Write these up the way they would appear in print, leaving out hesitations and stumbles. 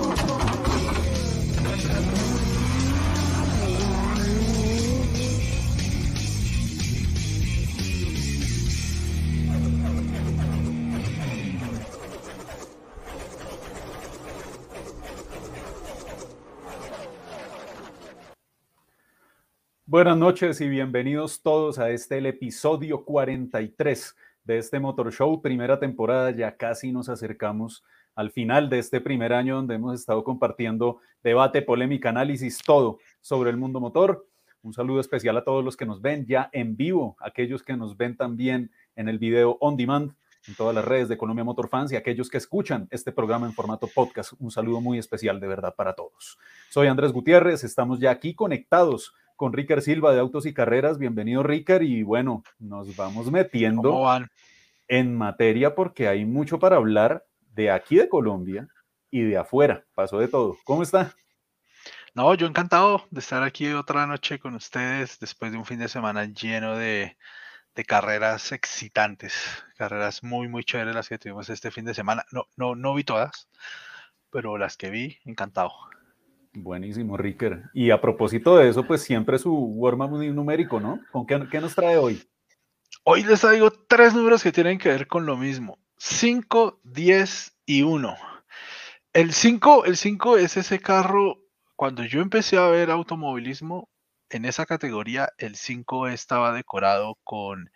Buenas noches y bienvenidos todos a el episodio 43 de este Motor Show, primera temporada. Ya casi nos acercamos al final de este primer año donde hemos estado compartiendo debate, polémica, análisis, todo sobre el mundo motor. Un saludo especial a todos los que nos ven ya en vivo, aquellos que nos ven también en el video on demand, en todas las redes de Colombia Motor Fans, y aquellos que escuchan este programa en formato podcast. Un saludo muy especial de verdad para todos. Soy Andrés Gutiérrez, estamos ya aquí conectados con Ricker Silva de Autos y Carreras. Bienvenido, Ricker, y bueno, nos vamos metiendo en materia porque hay mucho para hablar de aquí de Colombia y de afuera. Pasó de todo. ¿Cómo está? No, yo encantado de estar aquí otra noche con ustedes después de un fin de semana lleno de carreras excitantes, carreras muy, muy chéveres las que tuvimos este fin de semana. No vi todas, pero las que vi, encantado. Buenísimo, Ricker. Y a propósito de eso, pues siempre su warm-up numérico, ¿no? ¿Con qué nos trae hoy? Hoy les traigo 3 números que tienen que ver con lo mismo. 5, 10 y 1. El 5 es ese carro, cuando yo empecé a ver automovilismo, en esa categoría, el 5 estaba decorado con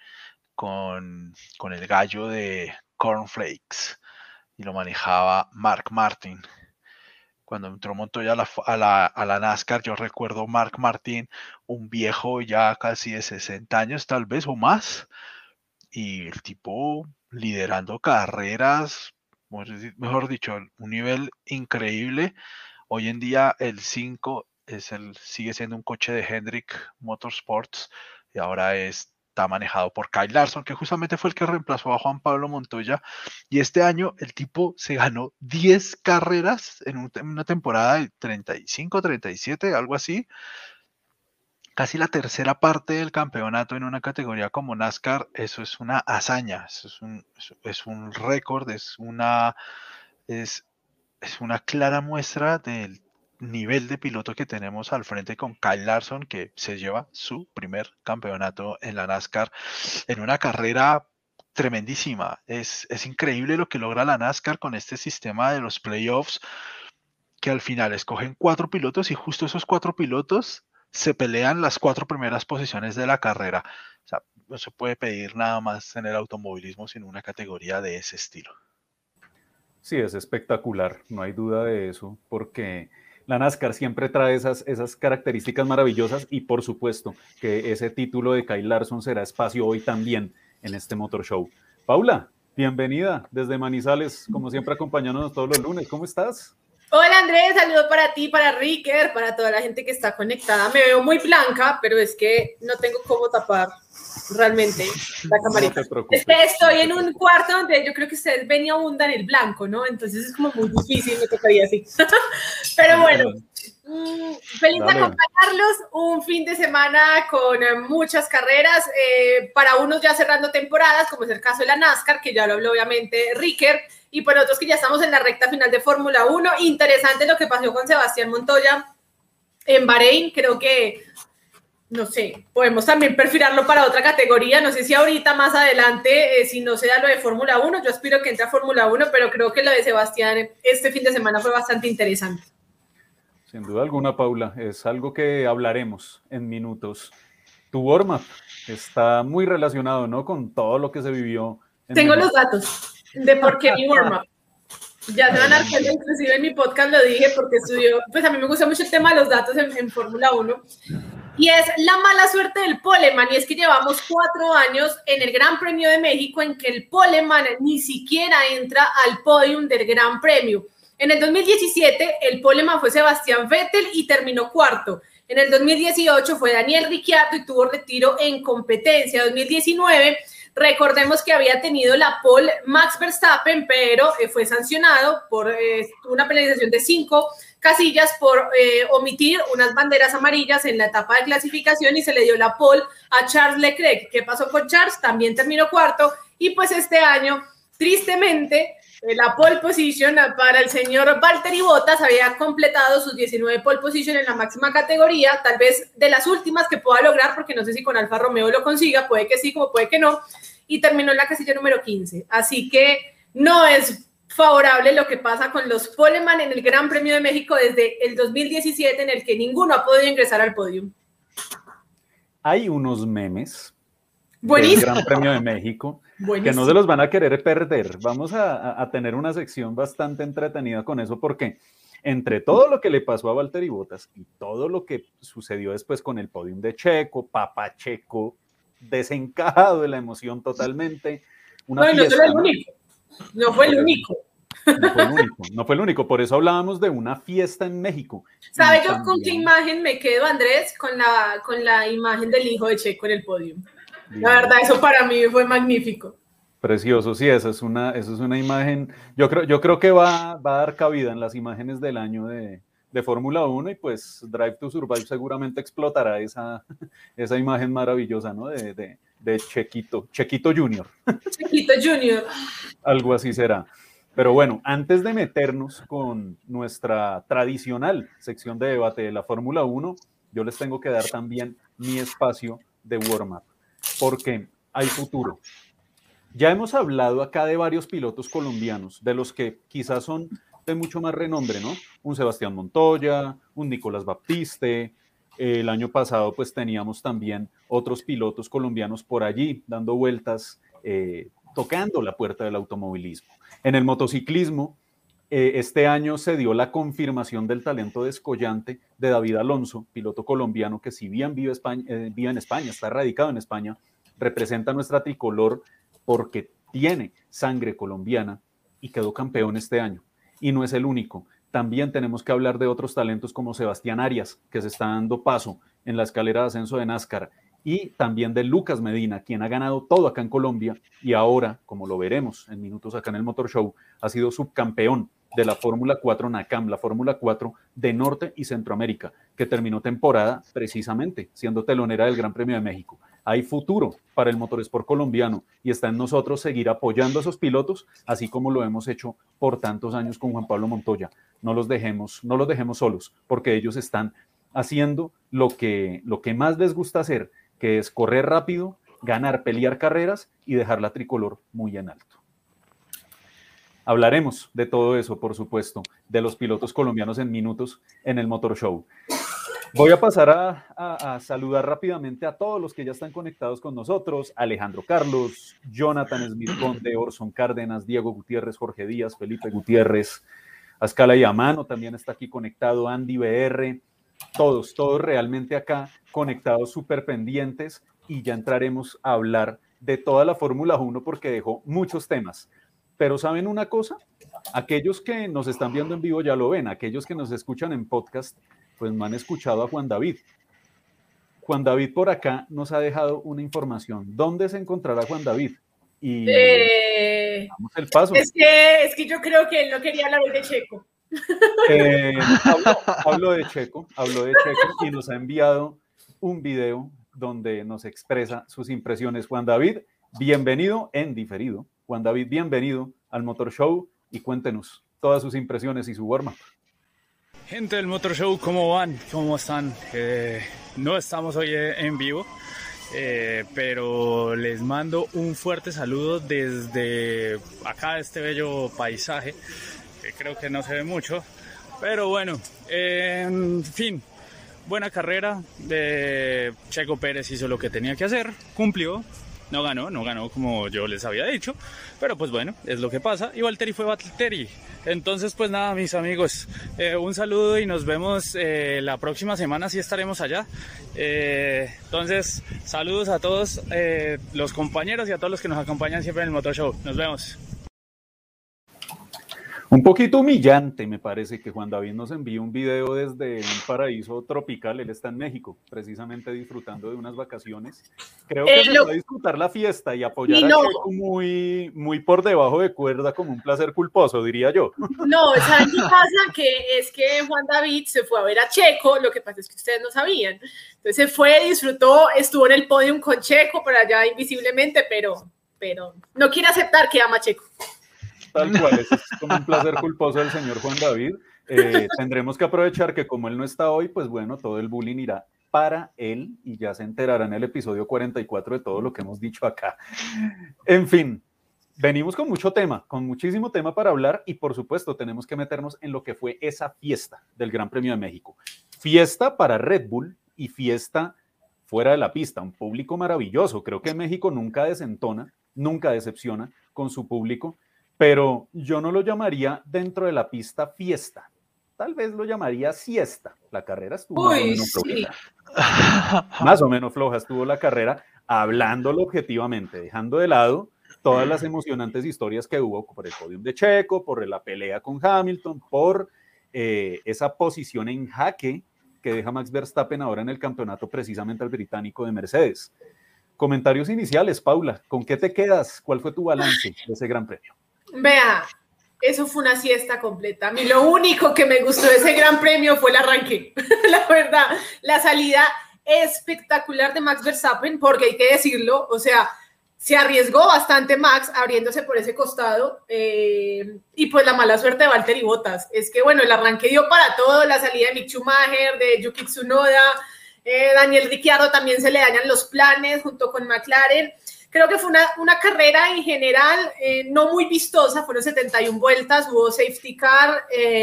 el gallo de Cornflakes y lo manejaba Mark Martin. Cuando entró Montoya a la NASCAR, yo recuerdo Mark Martin, un viejo ya casi de 60 años tal vez o más, y el tipo liderando carreras, mejor dicho, un nivel increíble. Hoy en día el 5 sigue siendo un coche de Hendrick Motorsports y ahora está manejado por Kyle Larson, que justamente fue el que reemplazó a Juan Pablo Montoya. Y este año el tipo se ganó 10 carreras en una temporada de 35, 37, algo así. Casi la tercera parte del campeonato en una categoría como NASCAR. Eso es una hazaña, eso es un récord, es una clara muestra del nivel de piloto que tenemos al frente con Kyle Larson, que se lleva su primer campeonato en la NASCAR en una carrera tremendísima. Es increíble lo que logra la NASCAR con este sistema de los playoffs, que al final escogen 4 pilotos y justo esos 4 pilotos se pelean las 4 primeras posiciones de la carrera. O sea, no se puede pedir nada más en el automovilismo sin una categoría de ese estilo. Sí, es espectacular, no hay duda de eso, porque la NASCAR siempre trae esas características maravillosas, y por supuesto que ese título de Kyle Larson será espacio hoy también en este Motor Show. Paula, bienvenida desde Manizales, como siempre acompañándonos todos los lunes. ¿Cómo estás? Hola Andrés, saludo para ti, para Ricker, para toda la gente que está conectada. Me veo muy blanca, pero es que no tengo cómo tapar realmente la camarita. No te preocupes. Es que estoy en un cuarto donde yo creo que ustedes ven y abundan el blanco, ¿no? Entonces es como muy difícil, me tocaría así. Pero bueno, feliz de acompañarlos. Un fin de semana con muchas carreras, para unos ya cerrando temporadas, como es el caso de la NASCAR, que ya lo habló obviamente Ricker, y para otros que ya estamos en la recta final de Fórmula 1. Interesante lo que pasó con Sebastián Montoya en Bahrein. Creo que, no sé, podemos también perfilarlo para otra categoría. No sé si ahorita más adelante, si no se da lo de Fórmula 1, yo aspiro que entre a Fórmula 1, pero creo que lo de Sebastián este fin de semana fue bastante interesante. Sin duda alguna, Paula, es algo que hablaremos en minutos. Tu warm-up está muy relacionado, ¿no?, con todo lo que se vivió. Tengo los datos de por qué mi warm-up. Ya se van a dar cuenta, inclusive en mi podcast lo dije, porque estudió, pues a mí me gusta mucho el tema de los datos en Fórmula 1, y es la mala suerte del poleman, y es que llevamos 4 años en el Gran Premio de México en que el poleman ni siquiera entra al podium del Gran Premio. En el 2017 el poleman fue Sebastián Vettel y terminó 4º. En el 2018 fue Daniel Ricciardo y tuvo retiro en competencia. 2019 recordemos que había tenido la pole Max Verstappen, pero fue sancionado por una penalización de 5 casillas por omitir unas banderas amarillas en la etapa de clasificación, y se le dio la pole a Charles Leclerc. ¿Qué pasó con Charles? También terminó 4º, y pues este año, tristemente, La pole position para el señor Valtteri Bottas, había completado sus 19 pole position en la máxima categoría, tal vez de las últimas que pueda lograr, porque no sé si con Alfa Romeo lo consiga, puede que sí, como puede que no, y terminó en la casilla número 15. Así que no es favorable lo que pasa con los poleman en el Gran Premio de México desde el 2017, en el que ninguno ha podido ingresar al podio. Hay unos memes Buenísimo. del Gran Premio de México que no se los van a querer perder. Vamos a tener una sección bastante entretenida con eso, porque entre todo lo que le pasó a Valtteri Bottas y todo lo que sucedió después con el podium de Checo, Papá Checo desencajado de la emoción totalmente. No fue el único. No fue el único. No fue el único, por eso hablábamos de una fiesta en México. ¿Sabe yo con qué imagen me quedo, Andrés? Con la imagen del hijo de Checo en el podio. La verdad, eso para mí fue magnífico. Precioso, sí, esa es una imagen, yo creo que va a dar cabida en las imágenes del año de Fórmula 1, y pues Drive to Survive seguramente explotará esa imagen maravillosa, ¿no? De Chequito Junior. Chequito Junior. Algo así será. Pero bueno, antes de meternos con nuestra tradicional sección de debate de la Fórmula 1, yo les tengo que dar también mi espacio de warm-up, porque hay futuro. Ya hemos hablado acá de varios pilotos colombianos, de los que quizás son de mucho más renombre, ¿no? Un Sebastián Montoya, un Nicolás Baptiste. El año pasado pues teníamos también otros pilotos colombianos por allí, dando vueltas, tocando la puerta del automovilismo. En el motociclismo, este año se dio la confirmación del talento descollante de David Alonso, piloto colombiano que, si bien vive en España, está radicado en España, representa nuestra tricolor porque tiene sangre colombiana y quedó campeón este año. Y no es el único. También tenemos que hablar de otros talentos como Sebastián Arias, que se está dando paso en la escalera de ascenso de NASCAR, y también de Lucas Medina, quien ha ganado todo acá en Colombia y ahora, como lo veremos en minutos acá en el Motor Show, ha sido subcampeón de la Fórmula 4 NACAM, la Fórmula 4 de Norte y Centroamérica, que terminó temporada precisamente siendo telonera del Gran Premio de México. Hay futuro para el motorsport colombiano y está en nosotros seguir apoyando a esos pilotos, así como lo hemos hecho por tantos años con Juan Pablo Montoya. No los dejemos solos, porque ellos están haciendo lo que más les gusta hacer, que es correr rápido, ganar, pelear carreras y dejar la tricolor muy en alto. Hablaremos de todo eso, por supuesto, de los pilotos colombianos en minutos en el Motor Show. Voy a pasar a saludar rápidamente a todos los que ya están conectados con nosotros: Alejandro Carlos, Jonathan Smith Conde, Orson Cárdenas, Diego Gutiérrez, Jorge Díaz, Felipe Gutiérrez, Azcala y Amano también está aquí conectado, Andy BR, todos realmente acá conectados, súper pendientes, y ya entraremos a hablar de toda la Fórmula 1 porque dejó muchos temas. Pero ¿saben una cosa? Aquellos que nos están viendo en vivo ya lo ven, aquellos que nos escuchan en podcast, pues no han escuchado a Juan David. Juan David por acá nos ha dejado una información. ¿Dónde se encontrará Juan David? Y damos el paso. Es que yo creo que él no quería hablar de Checo. Hablo de Checo y nos ha enviado un video donde nos expresa sus impresiones. Juan David, bienvenido en diferido. Juan David, bienvenido al Motor Show y cuéntenos todas sus impresiones y su warm-up. Gente del Motor Show, ¿cómo van? ¿Cómo están? No estamos hoy en vivo, pero les mando un fuerte saludo desde acá, este bello paisaje, que creo que no se ve mucho, pero bueno, en fin, buena carrera. Checo Pérez hizo lo que tenía que hacer, cumplió. No ganó como yo les había dicho, pero pues bueno, es lo que pasa, y Valtteri fue Valtteri. Entonces pues nada, mis amigos, un saludo y nos vemos la próxima semana, sí estaremos allá. Entonces, saludos a todos los compañeros y a todos los que nos acompañan siempre en el Motor Show. Nos vemos. Un poquito humillante me parece que Juan David nos envíe un video desde un paraíso tropical. Él está en México, precisamente disfrutando de unas vacaciones. Creo que se va a disfrutar la fiesta y apoyar a Checo muy, muy por debajo de cuerda, como un placer culposo, diría yo. No, ¿saben qué pasa? Que es que Juan David se fue a ver a Checo, lo que pasa es que ustedes no sabían. Entonces se fue, disfrutó, estuvo en el podium con Checo por allá invisiblemente, pero no quiere aceptar que ama a Checo. Tal cual, eso es como un placer culposo del señor Juan David. Tendremos que aprovechar que como él no está hoy, pues bueno, todo el bullying irá para él y ya se enterará en el episodio 44 de todo lo que hemos dicho acá. En fin, venimos con mucho tema, con muchísimo tema para hablar y por supuesto tenemos que meternos en lo que fue esa fiesta del Gran Premio de México. Fiesta para Red Bull y fiesta fuera de la pista, un público maravilloso. Creo que México nunca desentona, nunca decepciona con su público, pero yo no lo llamaría dentro de la pista fiesta. Tal vez lo llamaría siesta. La carrera estuvo más o menos flojita. Más o menos floja estuvo la carrera, hablándolo objetivamente, dejando de lado todas las emocionantes historias que hubo por el podium de Checo, por la pelea con Hamilton, por esa posición en jaque que deja Max Verstappen ahora en el campeonato precisamente al británico de Mercedes. Comentarios iniciales, Paula, ¿con qué te quedas? ¿Cuál fue tu balance de ese Gran Premio? Vea, eso fue una siesta completa. A mí lo único que me gustó de ese Gran Premio fue el arranque. La verdad, la salida espectacular de Max Verstappen, porque hay que decirlo, o sea, se arriesgó bastante Max abriéndose por ese costado y pues la mala suerte de Valtteri Bottas. Es que bueno, el arranque dio para todo, la salida de Mick Schumacher, de Yuki Tsunoda, Daniel Ricciardo también se le dañan los planes junto con McLaren. Creo que fue una carrera en general no muy vistosa, fueron 71 vueltas, hubo safety car,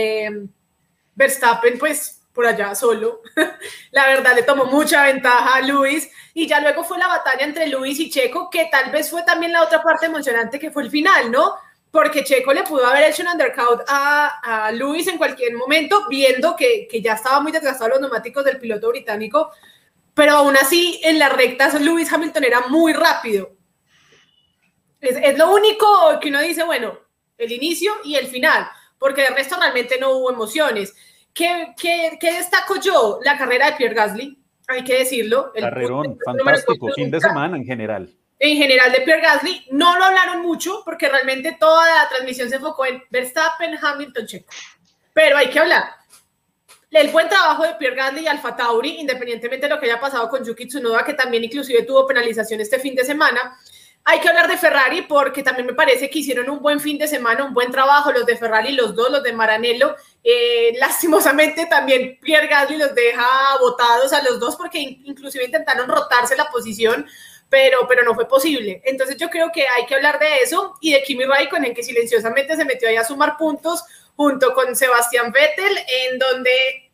Verstappen pues por allá solo, la verdad le tomó mucha ventaja a Lewis y ya luego fue la batalla entre Lewis y Checo, que tal vez fue también la otra parte emocionante que fue el final, ¿no? Porque Checo le pudo haber hecho un undercut a Lewis en cualquier momento, viendo que ya estaba muy desgastados los neumáticos del piloto británico, pero aún así en las rectas Lewis Hamilton era muy rápido. Es lo único que uno dice, bueno, el inicio y el final, porque de resto realmente no hubo emociones. ¿Qué destaco yo? La carrera de Pierre Gasly, hay que decirlo. Carrerón, fantástico, fin de semana en general. En general de Pierre Gasly, no lo hablaron mucho porque realmente toda la transmisión se enfocó en Verstappen, Hamilton, Checo. Pero hay que hablar. El buen trabajo de Pierre Gasly y Alfa Tauri, independientemente de lo que haya pasado con Yuki Tsunoda, que también inclusive tuvo penalización este fin de semana. Hay que hablar de Ferrari porque también me parece que hicieron un buen fin de semana, un buen trabajo los de Ferrari, los dos, los de Maranello. Lastimosamente también Pierre Gasly los deja botados a los dos porque inclusive intentaron rotarse la posición, pero no fue posible. Entonces yo creo que hay que hablar de eso y de Kimi Raikkonen, que silenciosamente se metió ahí a sumar puntos junto con Sebastián Vettel, en donde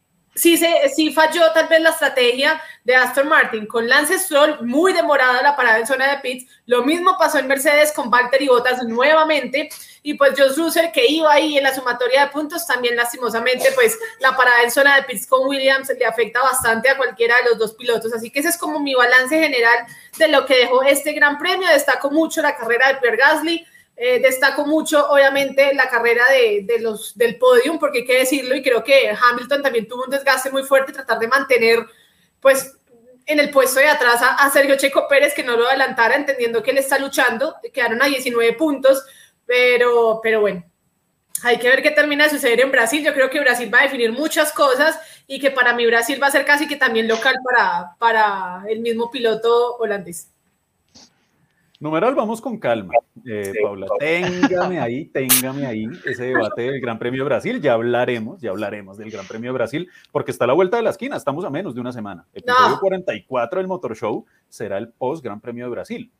sí falló tal vez la estrategia de Aston Martin con Lance Stroll, muy demorada la parada en zona de pits. Lo mismo pasó en Mercedes con Valtteri Bottas nuevamente, y pues George Russell, que iba ahí en la sumatoria de puntos, también lastimosamente pues la parada en zona de pits con Williams le afecta bastante a cualquiera de los dos pilotos. Así que ese es como mi balance general de lo que dejó este Gran Premio. Destaco mucho la carrera de Pierre Gasly, destaco mucho obviamente la carrera del podium, porque hay que decirlo, y creo que Hamilton también tuvo un desgaste muy fuerte, tratar de mantener pues en el puesto de atrás a Sergio Checo Pérez, que no lo adelantara, entendiendo que él está luchando. Quedaron a 19 puntos, pero bueno, hay que ver qué termina de suceder en Brasil. Yo creo que Brasil va a definir muchas cosas y que para mí Brasil va a ser casi que también local para el mismo piloto holandés. Numeral, vamos con calma, Paula. Téngame ahí ese debate del Gran Premio de Brasil. Ya hablaremos del Gran Premio de Brasil, porque está a la vuelta de la esquina. Estamos a menos de una semana. Episodio 44 del Motor Show será el post Gran Premio de Brasil.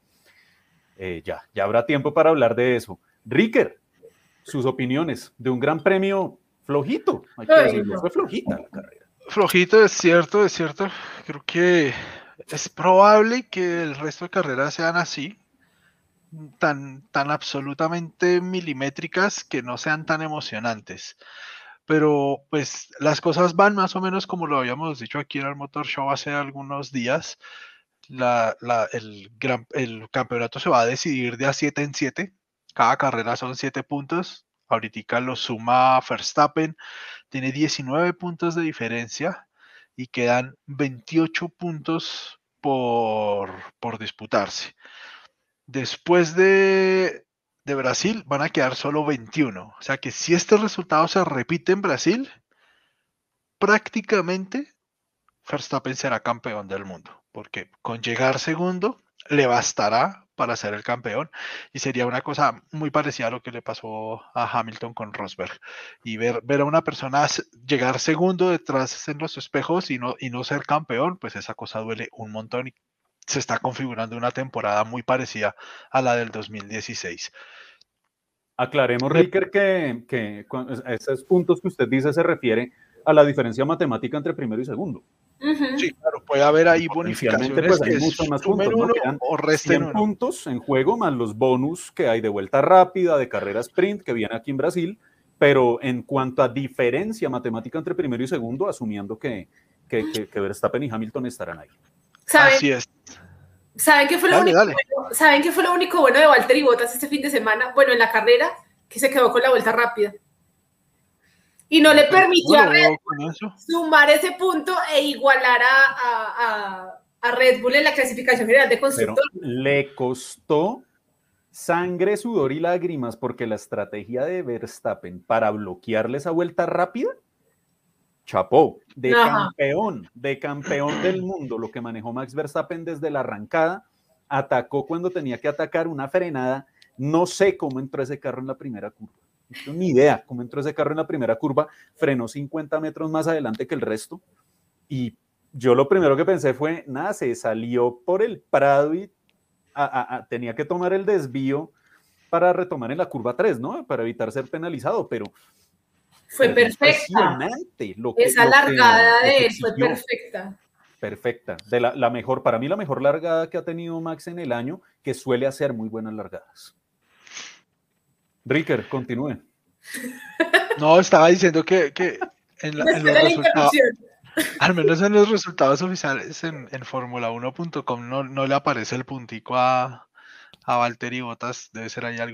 Ya habrá tiempo para hablar de eso. Ricker, sus opiniones de un Gran Premio flojito. Hay que decirlo, fue flojita la carrera. Flojito, es cierto. Creo que es probable que el resto de carreras sean así. Tan absolutamente milimétricas, que no sean tan emocionantes, pero pues las cosas van más o menos como lo habíamos dicho aquí en el Motor Show hace algunos días. El campeonato se va a decidir de a 7 en 7, cada carrera son 7 puntos, ahorita lo suma Verstappen, tiene 19 puntos de diferencia y quedan 28 puntos por disputarse. Después de Brasil van a quedar solo 21. O sea que si este resultado se repite en Brasil, prácticamente Verstappen será campeón del mundo. Porque con llegar segundo le bastará para ser el campeón, y sería una cosa muy parecida a lo que le pasó a Hamilton con Rosberg, y ver a una persona llegar segundo detrás en los espejos y no ser campeón, pues esa cosa duele un montón, y se está configurando una temporada muy parecida a la del 2016. Aclaremos, Ricker, que a esos puntos que usted dice se refiere a la diferencia matemática entre primero y segundo. Sí, claro, puede haber ahí Potencialmente, bonificaciones pues hay que muchos más sumen puntos, ¿no? uno Quedan o resten 100 uno. puntos en juego, más los bonus que hay de vuelta rápida, de carrera sprint, que viene aquí en Brasil, pero en cuanto a diferencia matemática entre primero y segundo, asumiendo que Verstappen y Hamilton estarán ahí. Así es. ¿Saben qué fue lo único Dale. bueno? ¿Saben qué fue lo único bueno de Valtteri Bottas este fin de semana? Bueno, en la carrera, que se quedó con la vuelta rápida. Y no le permitió a Red Bull sumar ese punto e igualar a Red Bull en la clasificación general de constructores. Pero le costó sangre, sudor y lágrimas, porque la estrategia de Verstappen para bloquearle esa vuelta rápida, chapó, de campeón del mundo, lo que manejó Max Verstappen desde la arrancada, atacó cuando tenía que atacar, una frenada, no sé cómo entró ese carro en la primera curva, no tengo ni idea cómo entró ese carro en la primera curva, frenó 50 metros más adelante que el resto, y yo lo primero que pensé fue, nada, se salió por el Prado y tenía que tomar el desvío para retomar en la curva 3, ¿no? Para evitar ser penalizado, pero fue perfecta. Esa largada de él fue perfecta. Perfecta. Para mí la mejor largada que ha tenido Max en el año, que suele hacer muy buenas largadas. Ricker, continúe. No, estaba diciendo que en los resultados, al menos en los resultados oficiales en Formula1.com no le aparece el puntico a Valtteri Bottas. Debe ser ahí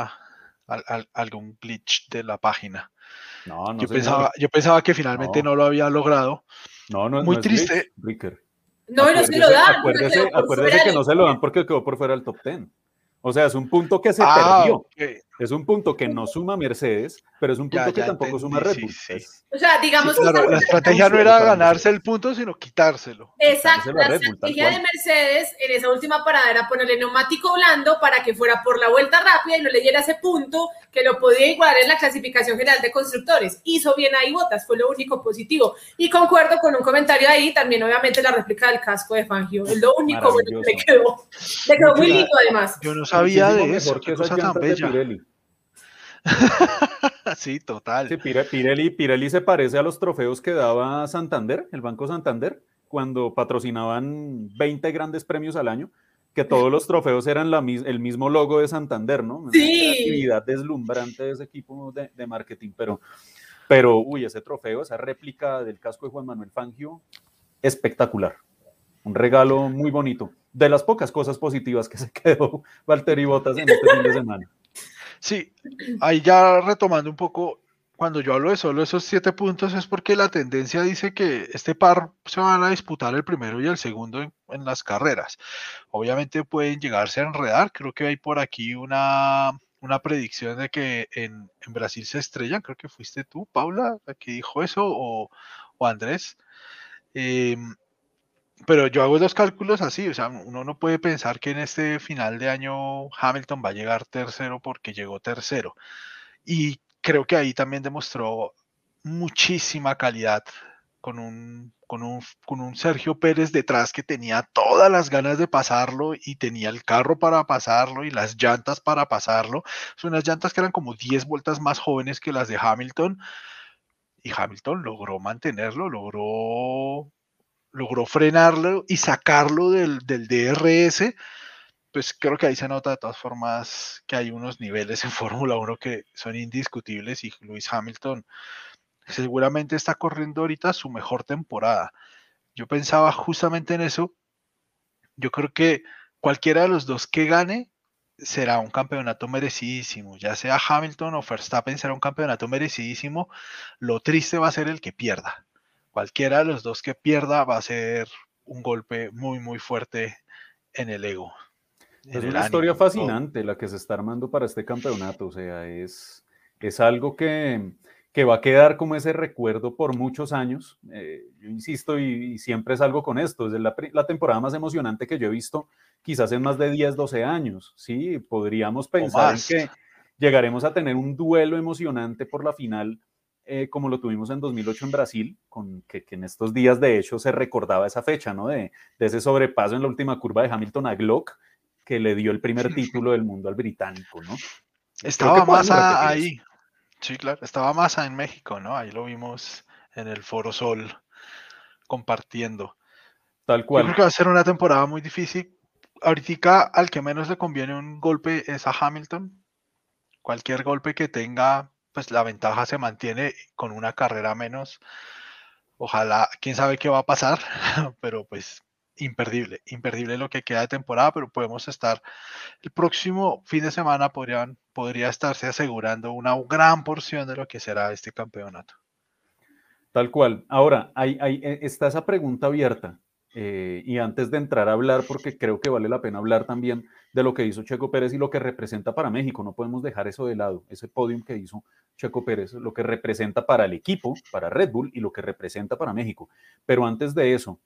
algún glitch de la página. No, yo pensaba que finalmente no lo había logrado. No, muy no triste. Glitch, Ricker. No se lo dan. Acuérdese que no se lo dan porque quedó por fuera del top 10. O sea, es un punto que se perdió. Okay. Es un punto que no suma Mercedes, pero es un punto que tampoco suma Red Bull. Sí. O sea, digamos que la estrategia no era ganarse el punto, sino quitárselo. Exacto, la estrategia de Mercedes en esa última parada era ponerle neumático blando para que fuera por la vuelta rápida y no le diera ese punto que lo podía igualar en la clasificación general de constructores. Hizo bien ahí Bottas, fue lo único positivo. Y concuerdo con un comentario ahí, también obviamente la réplica del casco de Fangio. Es lo único bueno que le quedó. Le quedó muy lindo además. Yo no sabía de eso. Mejor que esa cosa tan bella. Sí, total. Sí, Pirelli se parece a los trofeos que daba Santander, el Banco Santander, cuando patrocinaban 20 grandes premios al año, que todos los trofeos eran el mismo logo de Santander, ¿no? Sí. Una actividad deslumbrante de ese equipo de marketing, pero ese trofeo, esa réplica del casco de Juan Manuel Fangio, espectacular. Un regalo muy bonito. De las pocas cosas positivas que se quedó Valtteri Bottas en este fin de semana. Sí, ahí ya retomando un poco, cuando yo hablo de solo esos 7 puntos es porque la tendencia dice que este par se van a disputar el primero y el segundo en las carreras. Obviamente pueden llegarse a enredar, creo que hay por aquí una predicción de que en Brasil se estrellan, creo que fuiste tú, Paula, la que dijo eso, o Andrés. Pero yo hago los cálculos así, o sea, uno no puede pensar que en este final de año Hamilton va a llegar tercero porque llegó tercero. Y creo que ahí también demostró muchísima calidad con un Sergio Pérez detrás que tenía todas las ganas de pasarlo y tenía el carro para pasarlo y las llantas para pasarlo. Son unas llantas que eran como 10 vueltas más jóvenes que las de Hamilton. Y Hamilton logró mantenerlo, logró frenarlo y sacarlo del DRS, pues creo que ahí se nota de todas formas que hay unos niveles en Fórmula 1 que son indiscutibles y Lewis Hamilton seguramente está corriendo ahorita su mejor temporada. Yo pensaba justamente en eso. Yo creo que cualquiera de los dos que gane será un campeonato merecidísimo, ya sea Hamilton o Verstappen será un campeonato merecidísimo. Lo triste va a ser el que pierda. Cualquiera de los dos que pierda va a ser un golpe muy, muy fuerte en el ego. Es una historia fascinante la que se está armando para este campeonato. O sea, es algo que que va a quedar como ese recuerdo por muchos años. Yo insisto y siempre salgo con esto, es la temporada más emocionante que yo he visto quizás en más de 10, 12 años, ¿sí? Podríamos pensar en que llegaremos a tener un duelo emocionante por la final, como lo tuvimos en 2008 en Brasil, que en estos días de hecho se recordaba esa fecha, ¿no? De ese sobrepaso en la última curva de Hamilton a Glock, que le dio el primer título del mundo al británico, ¿no? Estaba Massa ahí. Sí, claro, estaba Massa en México, ¿no? Ahí lo vimos en el Foro Sol compartiendo. Tal cual. Yo creo que va a ser una temporada muy difícil. Ahorita al que menos le conviene un golpe es a Hamilton. Cualquier golpe que tenga, pues la ventaja se mantiene con una carrera menos. Ojalá, quién sabe qué va a pasar, pero pues imperdible lo que queda de temporada, pero podemos estar, el próximo fin de semana podría estarse asegurando una gran porción de lo que será este campeonato. Tal cual. Ahora, está esa pregunta abierta, y antes de entrar a hablar, porque creo que vale la pena hablar también de lo que hizo Checo Pérez y lo que representa para México, no podemos dejar eso de lado, ese podium que hizo Checo Pérez, lo que representa para el equipo, para Red Bull, y lo que representa para México. Pero antes de eso,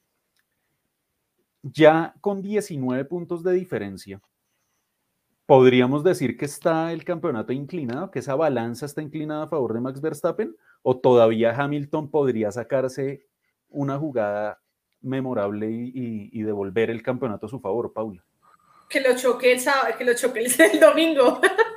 ya con 19 puntos de diferencia, ¿podríamos decir que está el campeonato inclinado, que esa balanza está inclinada a favor de Max Verstappen? ¿O todavía Hamilton podría sacarse una jugada memorable y devolver el campeonato a su favor, Paula? Que lo choque el sábado, que lo choque el domingo.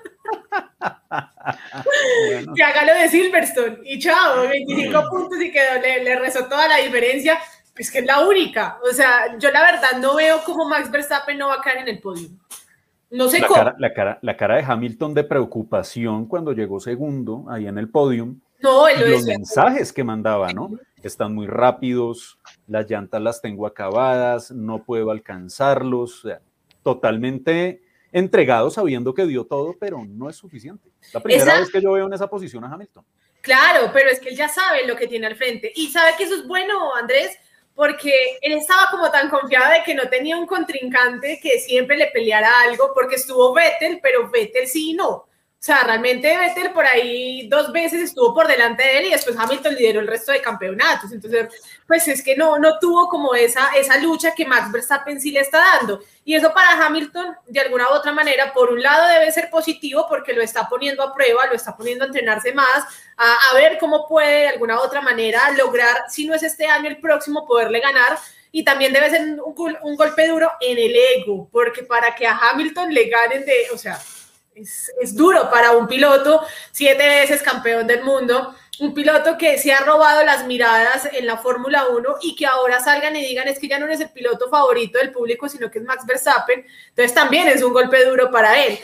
Bueno. Que haga lo de Silverstone y chao, 25 puntos y que le rezó toda la diferencia. Es que es la única. O sea, yo la verdad no veo cómo Max Verstappen no va a caer en el podio. No sé cómo. La cara de Hamilton de preocupación cuando llegó segundo ahí en el podium. No, y los mensajes que mandaba, ¿no? Están muy rápidos, las llantas las tengo acabadas, no puedo alcanzarlos. O sea, totalmente entregado sabiendo que dio todo, pero no es suficiente. La primera vez que yo veo en esa posición a Hamilton. Claro, pero es que él ya sabe lo que tiene al frente. Y sabe que eso es bueno, Andrés, porque él estaba como tan confiado de que no tenía un contrincante que siempre le peleara algo, porque estuvo Vettel, pero Vettel sí y no. O sea, realmente Vettel por ahí 2 veces estuvo por delante de él y después Hamilton lideró el resto de campeonatos. Entonces, pues es que no tuvo como esa lucha que Max Verstappen sí le está dando. Y eso para Hamilton, de alguna u otra manera, por un lado debe ser positivo porque lo está poniendo a prueba, lo está poniendo a entrenarse más, a ver cómo puede de alguna u otra manera lograr, si no es este año, el próximo, poderle ganar. Y también debe ser un golpe duro en el ego, porque para que a Hamilton le ganen o sea, es duro para un piloto 7 veces campeón del mundo, un piloto que se ha robado las miradas en la Fórmula 1 y que ahora salgan y digan es que ya no es el piloto favorito del público, sino que es Max Verstappen. Entonces también es un golpe duro para él.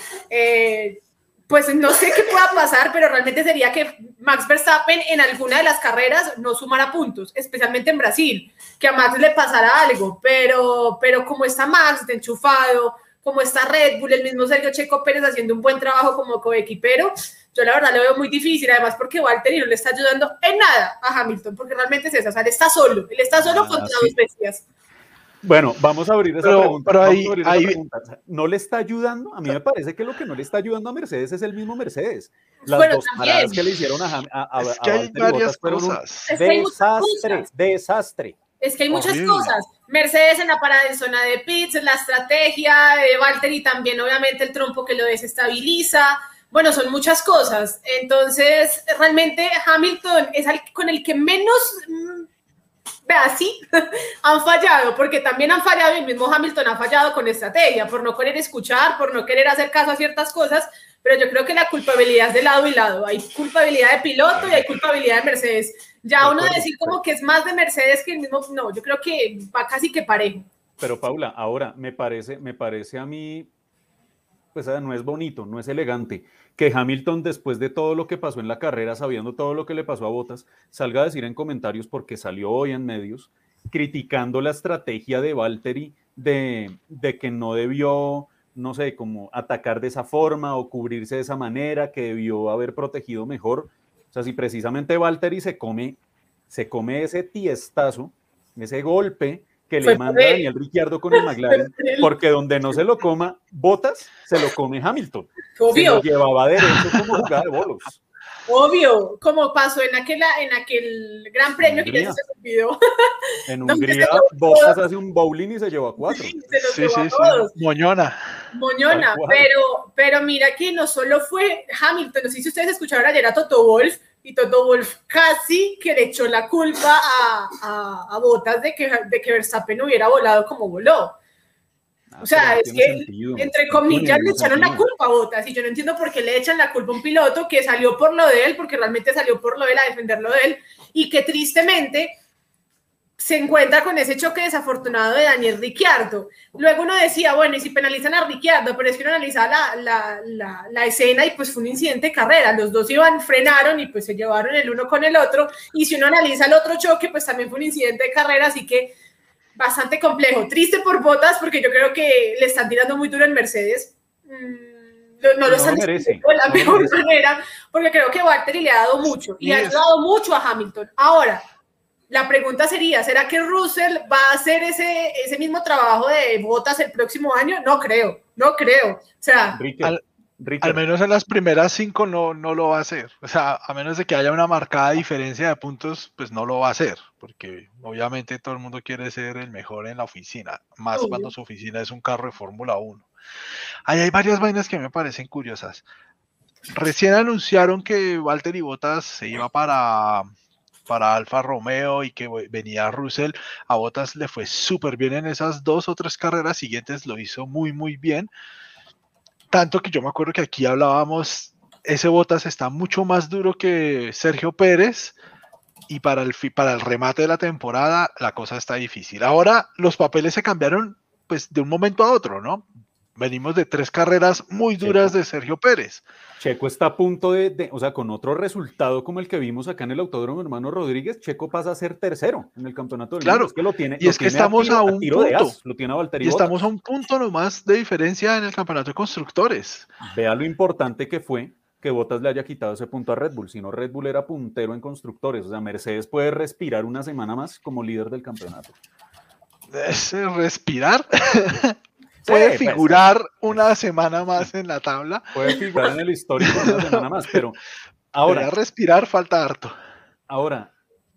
Pues no sé qué pueda pasar, pero realmente sería que Max Verstappen en alguna de las carreras no sumara puntos, especialmente en Brasil, que a Max le pasara algo, pero como está Max de enchufado, como está Red Bull, el mismo Sergio Checo Pérez haciendo un buen trabajo como coequipero, yo la verdad lo veo muy difícil, además porque Valtteri no le está ayudando en nada a Hamilton, porque realmente es eso, o sea, él está solo contra 2 bestias. Bueno, vamos a abrir esa pregunta. Pero pregunta. ¿No le está ayudando? A mí me parece que lo que no le está ayudando a Mercedes es el mismo Mercedes. Las 2 paradas que le hicieron a es que hay varias cosas. Desastre. Es que hay muchas cosas. Mercedes en la parada en zona de pits, la estrategia de Valtteri también, obviamente, el trompo que lo desestabiliza. Bueno, son muchas cosas. Entonces, realmente Hamilton es con el que menos, han fallado, porque también han fallado, el mismo Hamilton ha fallado con estrategia, por no querer escuchar, por no querer hacer caso a ciertas cosas, pero yo creo que la culpabilidad es de lado y lado. Hay culpabilidad de piloto y hay culpabilidad de Mercedes. Ya uno decir como que es más de Mercedes que el mismo, no, yo creo que va casi que parejo. Pero Paula, ahora me parece a mí, pues no es bonito, no es elegante, que Hamilton, después de todo lo que pasó en la carrera, sabiendo todo lo que le pasó a Bottas, salga a decir en comentarios, porque salió hoy en medios, criticando la estrategia de Valtteri de que no debió, no sé, como atacar de esa forma o cubrirse de esa manera, que debió haber protegido mejor. O sea, si precisamente Valtteri se come ese tiestazo, ese golpe que le manda Daniel Ricciardo con el McLaren, porque donde no se lo coma Bottas, se lo come Hamilton. Obvio. Se lo llevaba derecho como jugada de bolos. Obvio, como pasó en aquel gran premio que ya se olvidó. En Hungría, Bottas hace un bowling y se llevó a 4. Sí, se los llevó a todos. Moñona, pero mira que no solo fue Hamilton, no sé si ustedes escucharon ayer a Toto Wolff, y Toto Wolff casi que le echó la culpa a Bottas de que Verstappen hubiera volado como voló. O sea, es que, entre comillas, le echaron la culpa a Bottas, y yo no entiendo por qué le echan la culpa a un piloto que salió por lo de él, porque realmente salió por lo de él, a defenderlo de él, y que tristemente se encuentra con ese choque desafortunado de Daniel Ricciardo. Luego uno decía, bueno, y si penalizan a Ricciardo, pero es que uno analizaba la escena y pues fue un incidente de carrera, los dos frenaron y pues se llevaron el uno con el otro, y si uno analiza el otro choque, pues también fue un incidente de carrera, así que bastante complejo. Triste por Bottas, porque yo creo que le están tirando muy duro en Mercedes. No lo están haciendo de la mejor manera, porque creo que Valtteri le ha dado mucho, y ha ayudado mucho a Hamilton. Ahora, la pregunta sería, ¿será que Russell va a hacer ese mismo trabajo de Bottas el próximo año? No creo. O sea, al menos en las primeras 5 no lo va a hacer. O sea, a menos de que haya una marcada diferencia de puntos, pues no lo va a hacer, porque obviamente todo el mundo quiere ser el mejor en la oficina, más cuando su oficina es un carro de Fórmula 1. Ahí hay varias vainas que me parecen curiosas. Recién anunciaron que Valtteri Bottas se iba para Alfa Romeo y que venía Russell. A Bottas le fue súper bien en esas 2 o 3 carreras siguientes, lo hizo muy muy bien, tanto que yo me acuerdo que aquí hablábamos, ese Bottas está mucho más duro que Sergio Pérez, y para el remate de la temporada la cosa está difícil. Ahora los papeles se cambiaron pues de un momento a otro, ¿no? Venimos de 3 carreras muy duras de Sergio Pérez. Checo está a punto o sea, con otro resultado como el que vimos acá en el Autódromo Hermano Rodríguez, Checo pasa a ser tercero en el campeonato del mundo. Es que lo tiene, y es que estamos a un punto, lo tiene a Valtteri y estamos Bottas. a un punto nomás de diferencia en el campeonato de constructores. Vea lo importante que fue que Bottas le haya quitado ese punto a Red Bull, si no Red Bull era puntero en constructores, o sea, Mercedes puede respirar una semana más como líder del campeonato. ¿Respirar? Puede figurar una semana más en la tabla. Puede figurar en el histórico una semana más, pero ahora... respirar falta harto. Ahora,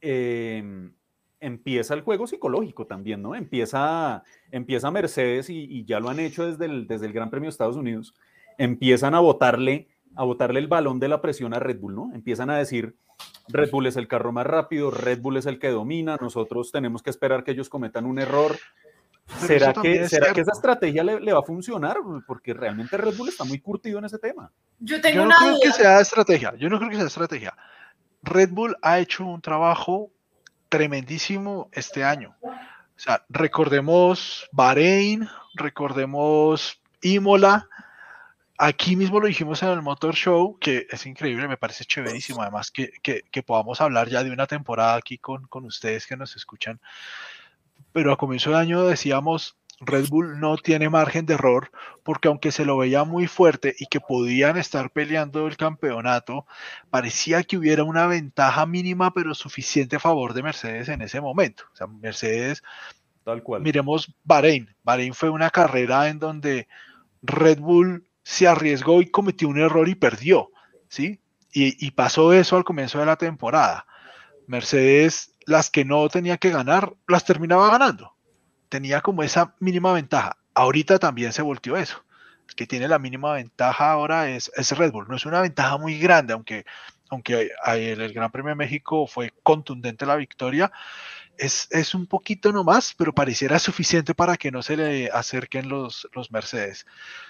empieza el juego psicológico también, ¿no? Empieza Mercedes, y ya lo han hecho desde el Gran Premio de Estados Unidos, empiezan a botarle el balón de la presión a Red Bull, ¿no? Empiezan a decir, Red Bull es el carro más rápido, Red Bull es el que domina, nosotros tenemos que esperar que ellos cometan un error. ¿Será que esa estrategia le va a funcionar? Porque realmente Red Bull está muy curtido en ese tema. Yo no creo que sea estrategia. Red Bull ha hecho un trabajo tremendísimo este año. O sea, recordemos Bahrein, recordemos Imola. Aquí mismo lo dijimos en el Motor Show, que es increíble, me parece chéverísimo. Además que podamos hablar ya de una temporada aquí con ustedes que nos escuchan. Pero a comienzo de año decíamos, Red Bull no tiene margen de error, porque aunque se lo veía muy fuerte y que podían estar peleando el campeonato, parecía que hubiera una ventaja mínima pero suficiente a favor de Mercedes en ese momento. O sea, Mercedes, tal cual. Miremos Bahrein. Bahrein fue una carrera en donde Red Bull se arriesgó y cometió un error y perdió, ¿sí? Y pasó eso al comienzo de la temporada. Mercedes, las que no tenía que ganar, las terminaba ganando. Tenía como esa mínima ventaja. Ahorita también se volteó eso. El que tiene la mínima ventaja ahora es Red Bull. No es una ventaja muy grande, aunque el Gran Premio de México fue contundente la victoria. Es un poquito nomás, pero pareciera suficiente para que no se le acerquen los Mercedes.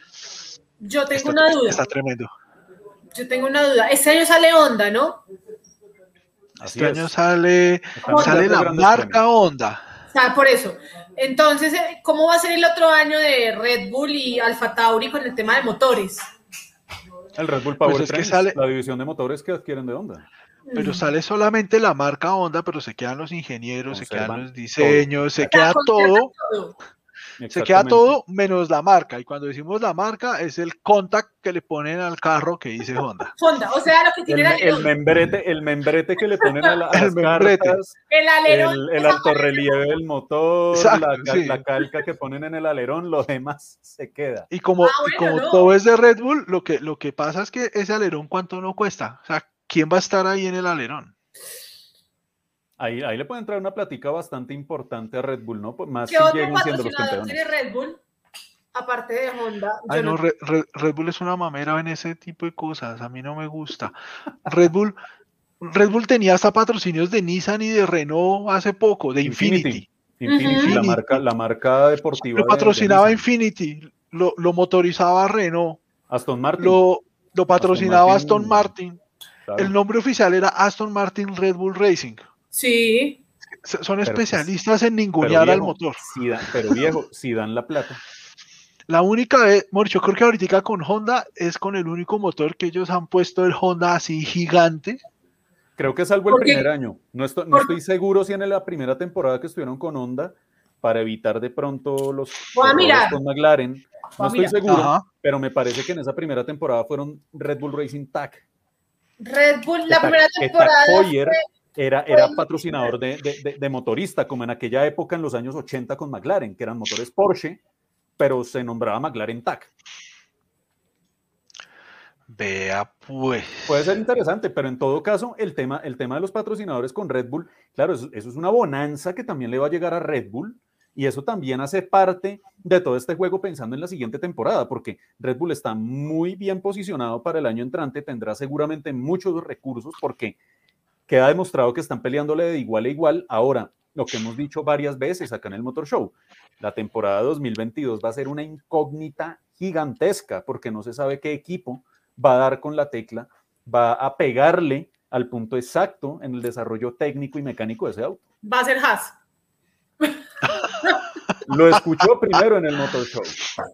Yo tengo una duda. Está tremendo. Yo tengo una duda. Este año sale Honda, ¿no? Este año sale la marca Honda. O sea, por eso. Entonces, ¿cómo va a ser el otro año de Red Bull y Alfa Tauri con el tema de motores? El Red Bull Powertrain, la división de motores que adquieren de Honda. Pero sale solamente la marca Honda, pero se quedan los ingenieros, se quedan los diseños, se queda todo. Se queda todo menos la marca. Y cuando decimos la marca, es el contact que le ponen al carro que dice Honda. Honda, o sea, lo que tiene el membrete que le ponen a las cartas, el alerón, el altorrelieve del motor, la calca que ponen en el alerón, lo demás se queda. Y como todo es de Red Bull, lo que pasa es que ese alerón, ¿cuánto no cuesta? O sea, ¿quién va a estar ahí en el alerón? Ahí le puede entrar una plática bastante importante a Red Bull, ¿no? Más ¿Qué si otro llegan siendo los patrocinador tiene campeones. Red Bull? Aparte de Honda. Ay, Yo no, no. Red Bull es una mamera en ese tipo de cosas. A mí no me gusta. Red Bull tenía hasta patrocinios de Nissan y de Renault hace poco, de Infinity. Infinity, Ujú. la marca deportiva Lo de patrocinaba Nissan. Infinity, lo motorizaba Renault, Aston Martin. lo patrocinaba Aston Martin. Claro. El nombre oficial era Aston Martin Red Bull Racing. Sí. Son Pero, especialistas en pero ningunear al viejo, motor. pero viejo, si dan la plata. La única vez, bueno, yo creo que ahorita con Honda es con el único motor que ellos han puesto el Honda así gigante. Creo que salvo el Porque- primer año. No estoy seguro si en la primera temporada que estuvieron con Honda, para evitar de pronto los Voy a errores mirar. con McLaren. Voy No a estoy mirar. seguro, Ajá. pero me parece que en esa primera temporada fueron Red Bull Racing TAC. Red Bull, la Que primera TAC temporada. Heuer era fue- patrocinador de motorista, como en aquella época en los años 80 con McLaren, que eran motores Porsche, pero se nombraba McLaren TAC. Vea pues. Puede ser interesante, pero en todo caso, el tema de los patrocinadores con Red Bull, claro, eso es una bonanza que también le va a llegar a Red Bull, y eso también hace parte de todo este juego pensando en la siguiente temporada, porque Red Bull está muy bien posicionado para el año entrante, tendrá seguramente muchos recursos, porque queda demostrado que están peleándole de igual a igual. Ahora, lo que hemos dicho varias veces acá en el Motor Show, la temporada 2022 va a ser una incógnita gigantesca, porque no se sabe qué equipo va a dar con la tecla, va a pegarle al punto exacto en el desarrollo técnico y mecánico de ese auto. Va a ser Haas. Lo escuchó primero en el Motor Show.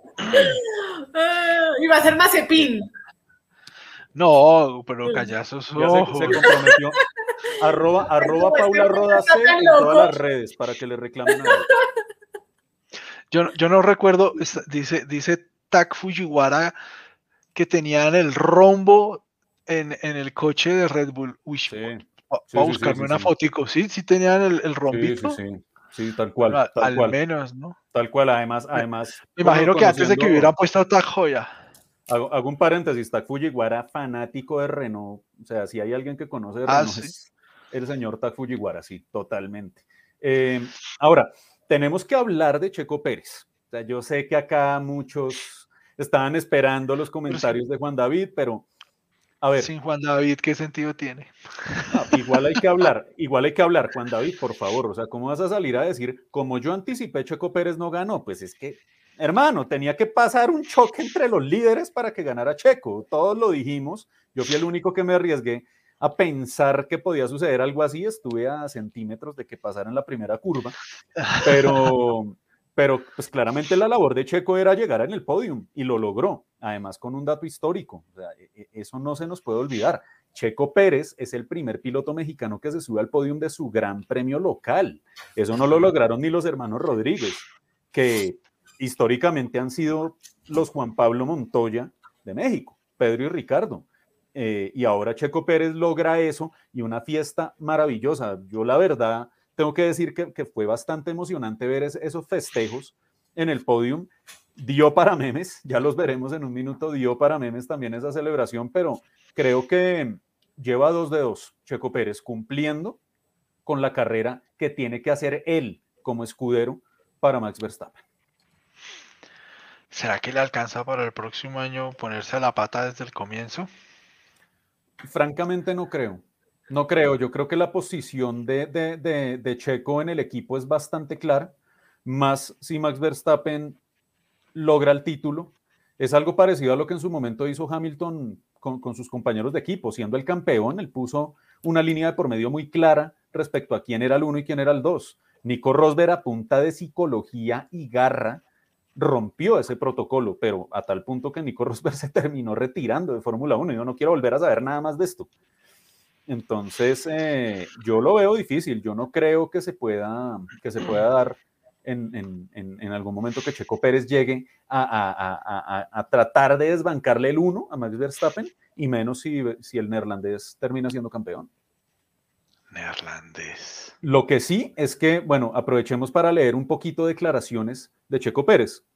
Y va a ser Mazepin. No, pero callazos Ya ojos. se comprometió. Arroba Paula Roda C en todas las redes para que le reclamen a él. Yo no recuerdo, dice Tak Fujiwara que tenían el rombo en el coche de Red Bull. Uy, Sí, voy sí, a sí, buscarme sí, una sí. fotico. ¿Sí? ¿Sí tenían el Sí, rombito? sí, tal cual. Bueno, tal al cual. menos, ¿no? Tal cual, además. Me imagino que antes de que hubieran puesto a Tak Joya. Hago un paréntesis, Tak Fujiwara, fanático de Renault. O sea, si hay alguien que conoce de Ah, Renault sí. es el señor Tak Fujiwara, sí, totalmente. Ahora, tenemos que hablar de Checo Pérez. O sea, yo sé que acá muchos estaban esperando los comentarios de Juan David, pero a ver. Sin Juan David, ¿qué sentido tiene? No, igual hay que hablar, Juan David, por favor. O sea, ¿cómo vas a salir a decir, como yo anticipé, Checo Pérez no ganó? Pues es que, hermano, tenía que pasar un choque entre los líderes para que ganara Checo. Todos lo dijimos. Yo fui el único que me arriesgué a pensar que podía suceder algo así. Estuve a centímetros de que pasara en la primera curva, pero pues claramente la labor de Checo era llegar en el podium y lo logró, además con un dato histórico. O sea, eso no se nos puede olvidar. Checo Pérez es el primer piloto mexicano que se sube al podium de su gran premio local. Eso no lo lograron ni los hermanos Rodríguez, que históricamente han sido los Juan Pablo Montoya de México, Pedro y Ricardo. Y ahora Checo Pérez logra eso y una fiesta maravillosa. Yo la verdad tengo que decir que fue bastante emocionante ver esos festejos en el podium. Dio para memes, ya los veremos en un minuto, dio para memes también esa celebración, pero creo que lleva 2 de 2 Checo Pérez, cumpliendo con la carrera que tiene que hacer él como escudero para Max Verstappen. ¿Será que le alcanza para el próximo año ponerse a la pata desde el comienzo? Francamente no creo. No creo. Yo creo que la posición de Checo en el equipo es bastante clara, más si Max Verstappen logra el título. Es algo parecido a lo que en su momento hizo Hamilton con sus compañeros de equipo. Siendo el campeón, él puso una línea de por medio muy clara respecto a quién era el 1 y quién era el 2. Nico Rosberg, a punta de psicología y garra, rompió ese protocolo, pero a tal punto que Nico Rosberg se terminó retirando de Fórmula 1. Yo no quiero volver a saber nada más de esto. Entonces, yo lo veo difícil. Yo no creo que se pueda dar en algún momento que Checo Pérez llegue a tratar de desbancarle el 1 a Max Verstappen, y menos si el neerlandés termina siendo campeón. Neerlandés. Lo que sí es que, bueno, aprovechemos para leer un poquito de declaraciones de Checo Pérez.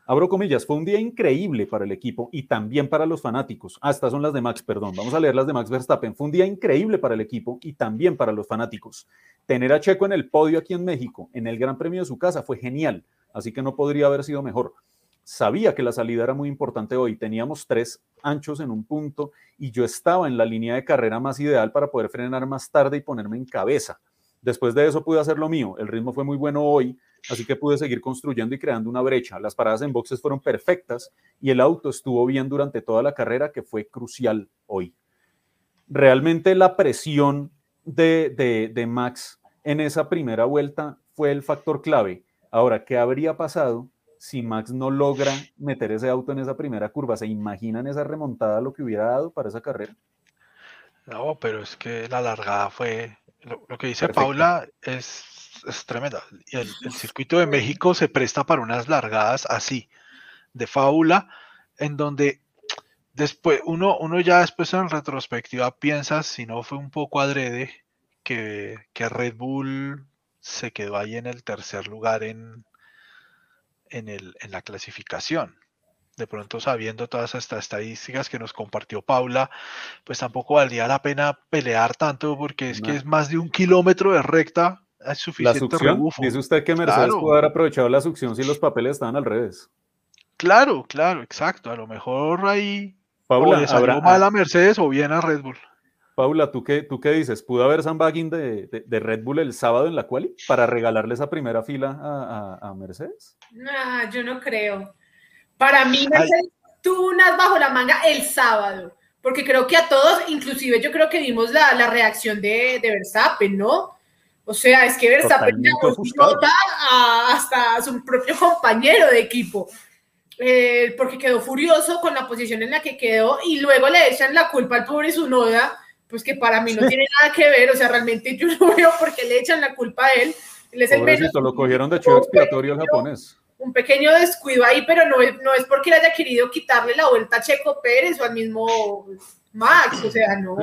Abro comillas, fue un día increíble para el equipo y también para los fanáticos. Estas son las de Max, perdón. Vamos a leer las de Max Verstappen. Fue un día increíble para el equipo y también para los fanáticos. Tener a Checo en el podio aquí en México, en el Gran Premio de su casa, fue genial. Así que no podría haber sido mejor. Sabía que la salida era muy importante hoy. Teníamos 3 anchos en un punto y yo estaba en la línea de carrera más ideal para poder frenar más tarde y ponerme en cabeza. Después de eso pude hacer lo mío. El ritmo fue muy bueno hoy, así que pude seguir construyendo y creando una brecha. Las paradas en boxes fueron perfectas y el auto estuvo bien durante toda la carrera, que fue crucial hoy. Realmente la presión de Max en esa primera vuelta fue el factor clave. Ahora, ¿qué habría pasado si Max no logra meter ese auto en esa primera curva? ¿Se imaginan esa remontada lo que hubiera dado para esa carrera? No, pero es que la largada fue, lo que dice Perfecto. Paula es tremenda. Y el circuito de México se presta para unas largadas así, de fábula, en donde después uno ya después en retrospectiva piensa si no fue un poco adrede que Red Bull se quedó ahí en el tercer lugar en la clasificación. De pronto, sabiendo todas estas estadísticas que nos compartió Paula, pues tampoco valdría la pena pelear tanto, porque es que es más de 1 kilómetro de recta, es La suficiente succión, rebufo. dice usted que Mercedes Claro. pudo haber aprovechado la succión si los papeles estaban al revés. Claro, exacto. A lo mejor ahí Paula, o le salió mal a Mercedes o bien a Red Bull. Paula, ¿tú qué dices? ¿Pudo haber sandbagging de Red Bull el sábado en la quali para regalarle esa primera fila a Mercedes? Nah, yo no creo. Para mí, Mercedes tuvo unas bajo la manga el sábado, porque creo que a todos, inclusive yo creo que vimos la reacción de Verstappen, ¿no? O sea, es que Verstappen nota hasta a su propio compañero de equipo, porque quedó furioso con la posición en la que quedó y luego le echan la culpa al pobre Tsunoda, pues que para mí no tiene nada que ver, o sea, realmente yo no veo por qué le echan la culpa a él. Él es el menos, lo cogieron de chivo expiatorio al japonés. Un pequeño descuido ahí, pero no es porque le haya querido quitarle la vuelta a Checo Pérez o al mismo Max, o sea, no.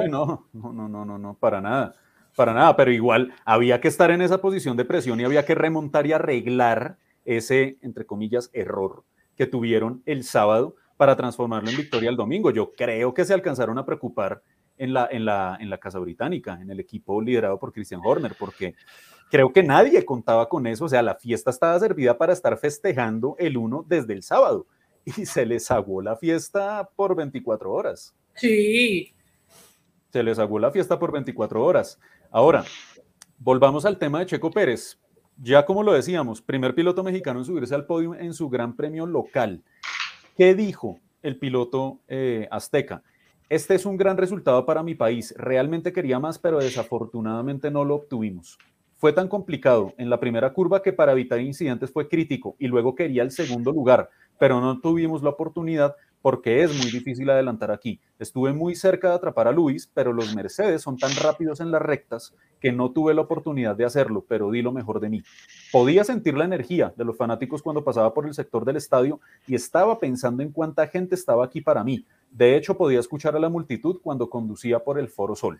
No, para nada, pero igual había que estar en esa posición de presión y había que remontar y arreglar ese, entre comillas, error que tuvieron el sábado para transformarlo en victoria el domingo. Yo creo que se alcanzaron a preocupar en la Casa Británica, en el equipo liderado por Christian Horner, porque creo que nadie contaba con eso. O sea, la fiesta estaba servida para estar festejando el 1 desde el sábado y se les aguó la fiesta por 24 horas. Sí. Se les aguó la fiesta por 24 horas. Ahora, volvamos al tema de Checo Pérez. Ya como lo decíamos, primer piloto mexicano en subirse al podio en su gran premio local. ¿Qué dijo el piloto azteca? Este es un gran resultado para mi país. Realmente quería más, pero desafortunadamente no lo obtuvimos. Fue tan complicado en la primera curva que para evitar incidentes fue crítico y luego quería el segundo lugar, pero no tuvimos la oportunidad porque es muy difícil adelantar aquí. Estuve muy cerca de atrapar a Luis, pero los Mercedes son tan rápidos en las rectas que no tuve la oportunidad de hacerlo, pero di lo mejor de mí. Podía sentir la energía de los fanáticos cuando pasaba por el sector del estadio y estaba pensando en cuánta gente estaba aquí para mí. De hecho, podía escuchar a la multitud cuando conducía por el Foro Sol.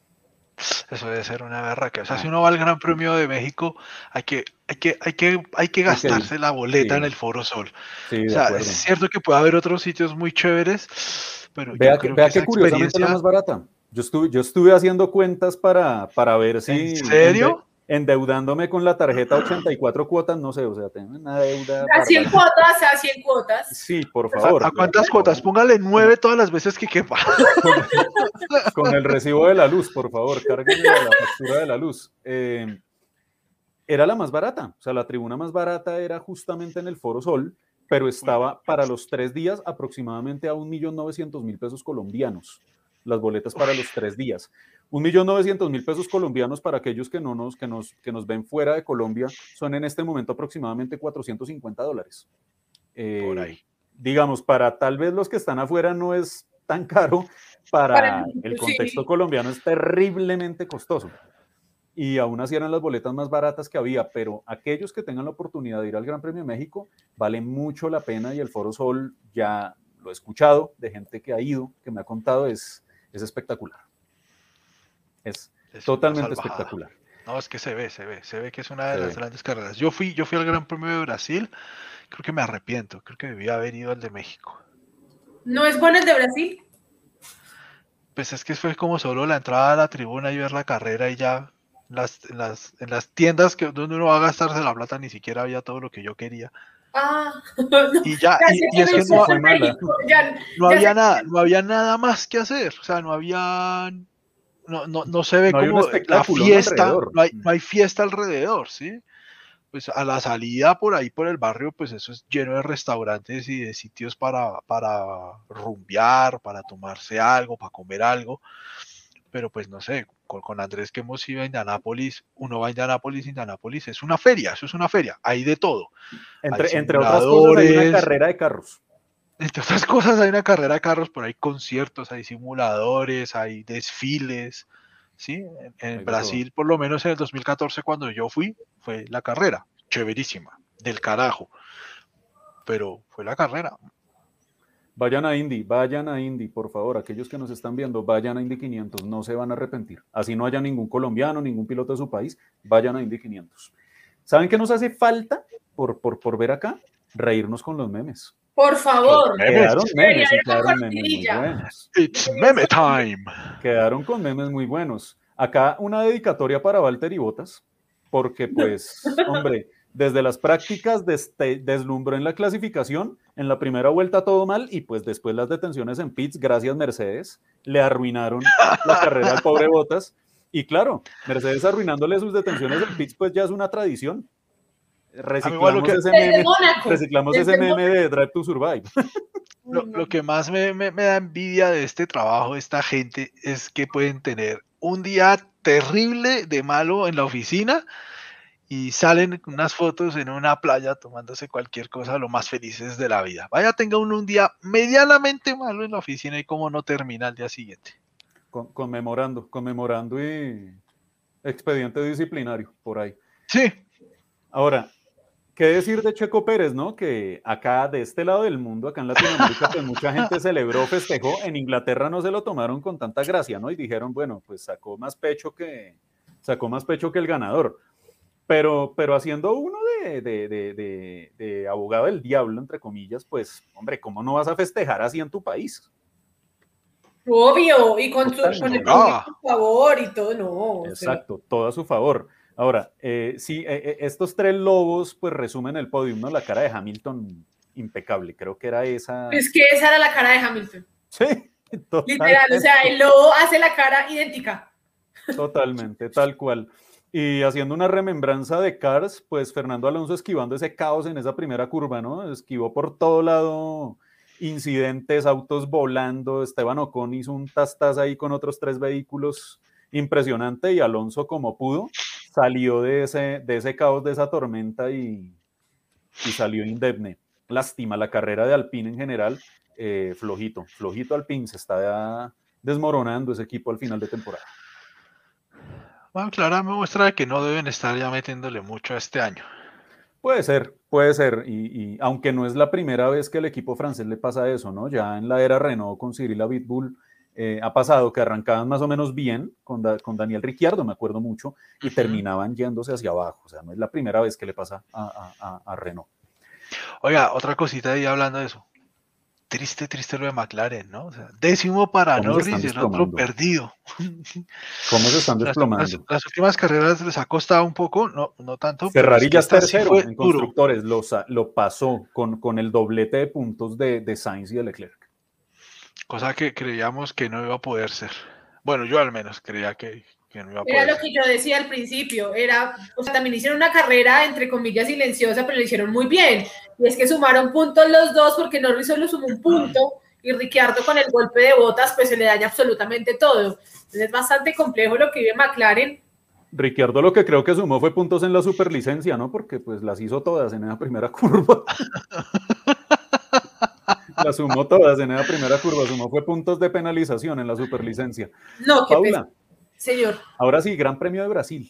Eso debe ser una berraca. O sea, si uno va al Gran Premio de México, hay que gastarse la boleta en el Foro Sol. Sí, o sea, es cierto que puede haber otros sitios muy chéveres, pero vea que curiosamente es la más barata. Yo estuve haciendo cuentas para ver si... ¿En serio? Endeudándome con la tarjeta 84 cuotas, no sé, o sea, tengo una deuda... A 100 cuotas, a 100 cuotas. Sí, por favor. ¿A cuántas cuotas? Póngale 9 todas las veces que quepa. Con el recibo de la luz, por favor, cárguenme la factura de la luz. Era la más barata, o sea, la tribuna más barata era justamente en el Foro Sol, pero estaba para los 3 días aproximadamente a 1.900.000 pesos colombianos, las boletas para los 3 días. 1.900.000 pesos colombianos para aquellos que nos ven fuera de Colombia son en este momento aproximadamente $450. Por ahí. Digamos, para tal vez los que están afuera no es tan caro, para el contexto colombiano es terriblemente costoso. Y aún así eran las boletas más baratas que había, pero aquellos que tengan la oportunidad de ir al Gran Premio de México, vale mucho la pena y el Foro Sol, ya lo he escuchado de gente que ha ido, que me ha contado, es espectacular. Es totalmente espectacular. No, es que se ve que es una de las grandes carreras. Yo fui al Gran Premio de Brasil, creo que me arrepiento. Creo que debía haber ido al de México. ¿No es bueno el de Brasil? Pues es que fue como solo la entrada a la tribuna y ver la carrera y ya en las tiendas donde uno va a gastarse la plata ni siquiera había todo lo que yo quería. Y ya, y es que no había nada más que hacer, o sea, no se ve como la fiesta, no hay fiesta alrededor, ¿sí? Pues a la salida por ahí por el barrio, pues eso es lleno de restaurantes y de sitios para rumbear, para tomarse algo, para comer algo. Pero pues no sé, con Andrés que hemos ido a Indianápolis, uno va a Indianápolis es una feria, eso es una feria, hay de todo. Entre otras cosas hay una carrera de carros. Entre otras cosas hay una carrera de carros, pero hay conciertos, hay simuladores, hay desfiles, ¿sí? En Brasil, por lo menos en el 2014 cuando yo fui, fue la carrera, chéverísima, del carajo, pero fue la carrera. Vayan a Indy, por favor, aquellos que nos están viendo, vayan a Indy 500, no se van a arrepentir. Así no haya ningún colombiano, ningún piloto de su país, vayan a Indy 500. ¿Saben qué nos hace falta por ver acá? Reírnos con los memes. Por favor. Quedaron memes muy buenos. It's meme time. Quedaron con memes muy buenos. Acá una dedicatoria para Valtteri Bottas, porque pues, hombre, desde las prácticas deslumbró en la clasificación, en la primera vuelta todo mal, y pues después las detenciones en pits, gracias Mercedes, le arruinaron la carrera al pobre Bottas. Y claro, Mercedes arruinándole sus detenciones en pits, pues ya es una tradición. Reciclamos ese meme de Drive to Survive. Lo que más me da envidia de este trabajo, de esta gente, es que pueden tener un día terrible de malo en la oficina y salen unas fotos en una playa tomándose cualquier cosa, lo más felices de la vida. Vaya, tenga uno un día medianamente malo en la oficina y cómo no termina al día siguiente. Conmemorando y expediente disciplinario por ahí. Sí. Ahora, ¿qué decir de Checo Pérez, no? Que acá, de este lado del mundo, acá en Latinoamérica, pues mucha gente celebró, festejó. En Inglaterra no se lo tomaron con tanta gracia, ¿no? Y dijeron, bueno, pues sacó más pecho que el ganador. Pero haciendo uno de abogado del diablo, entre comillas, pues, hombre, ¿cómo no vas a festejar así en tu país? Obvio, y con el público a favor y todo, no. Exacto, todo a su favor. Ahora, sí, estos tres lobos pues resumen el podium, ¿no? La cara de Hamilton, impecable, creo que era esa. Es que esa era la cara de Hamilton. Sí, totalmente. Literal, o sea, el lobo hace la cara idéntica. Totalmente, tal cual. Y haciendo una remembranza de Cars, pues Fernando Alonso esquivando ese caos en esa primera curva, ¿no? Esquivó por todo lado incidentes, autos volando. Esteban Ocon hizo un tas ahí con otros 3 vehículos impresionante, y Alonso, como pudo, salió de ese caos, de esa tormenta y salió indemne. Lástima, la carrera de Alpine en general, flojito Alpine, se está desmoronando ese equipo al final de temporada. Bueno, Clara me muestra que no deben estar ya metiéndole mucho a este año. Puede ser, y aunque no es la primera vez que el equipo francés le pasa eso, ¿no? Ya en la era Renault con Cyril Abiteboul ha pasado que arrancaban más o menos bien con Daniel Ricciardo, me acuerdo mucho, y terminaban yéndose hacia abajo. O sea, no es la primera vez que le pasa a Renault. Oiga, otra cosita ahí hablando de eso. Triste lo de McLaren, ¿no? O sea, 10º para Norris y el otro perdido. ¿Cómo se están desplomando? Las últimas carreras les ha costado un poco, no tanto. Ferrari ya es tercero en constructores, lo pasó con el doblete de puntos de Sainz y de Leclerc. Cosa que creíamos que no iba a poder ser. Bueno, yo al menos creía que no iba a poder ser. Era lo que yo decía al principio, también hicieron una carrera entre comillas silenciosa, pero lo hicieron muy bien. Y es que sumaron puntos los dos, porque Norris solo sumó un punto y Ricciardo con el golpe de botas pues se le daña absolutamente todo. Entonces es bastante complejo lo que vive McLaren. Ricciardo lo que creo que sumó fue puntos en la superlicencia, ¿no? Porque pues las hizo todas en esa primera curva. Las sumó todas en esa primera curva, fue puntos de penalización en la superlicencia. No, qué Paula, señor. Ahora sí, Gran Premio de Brasil.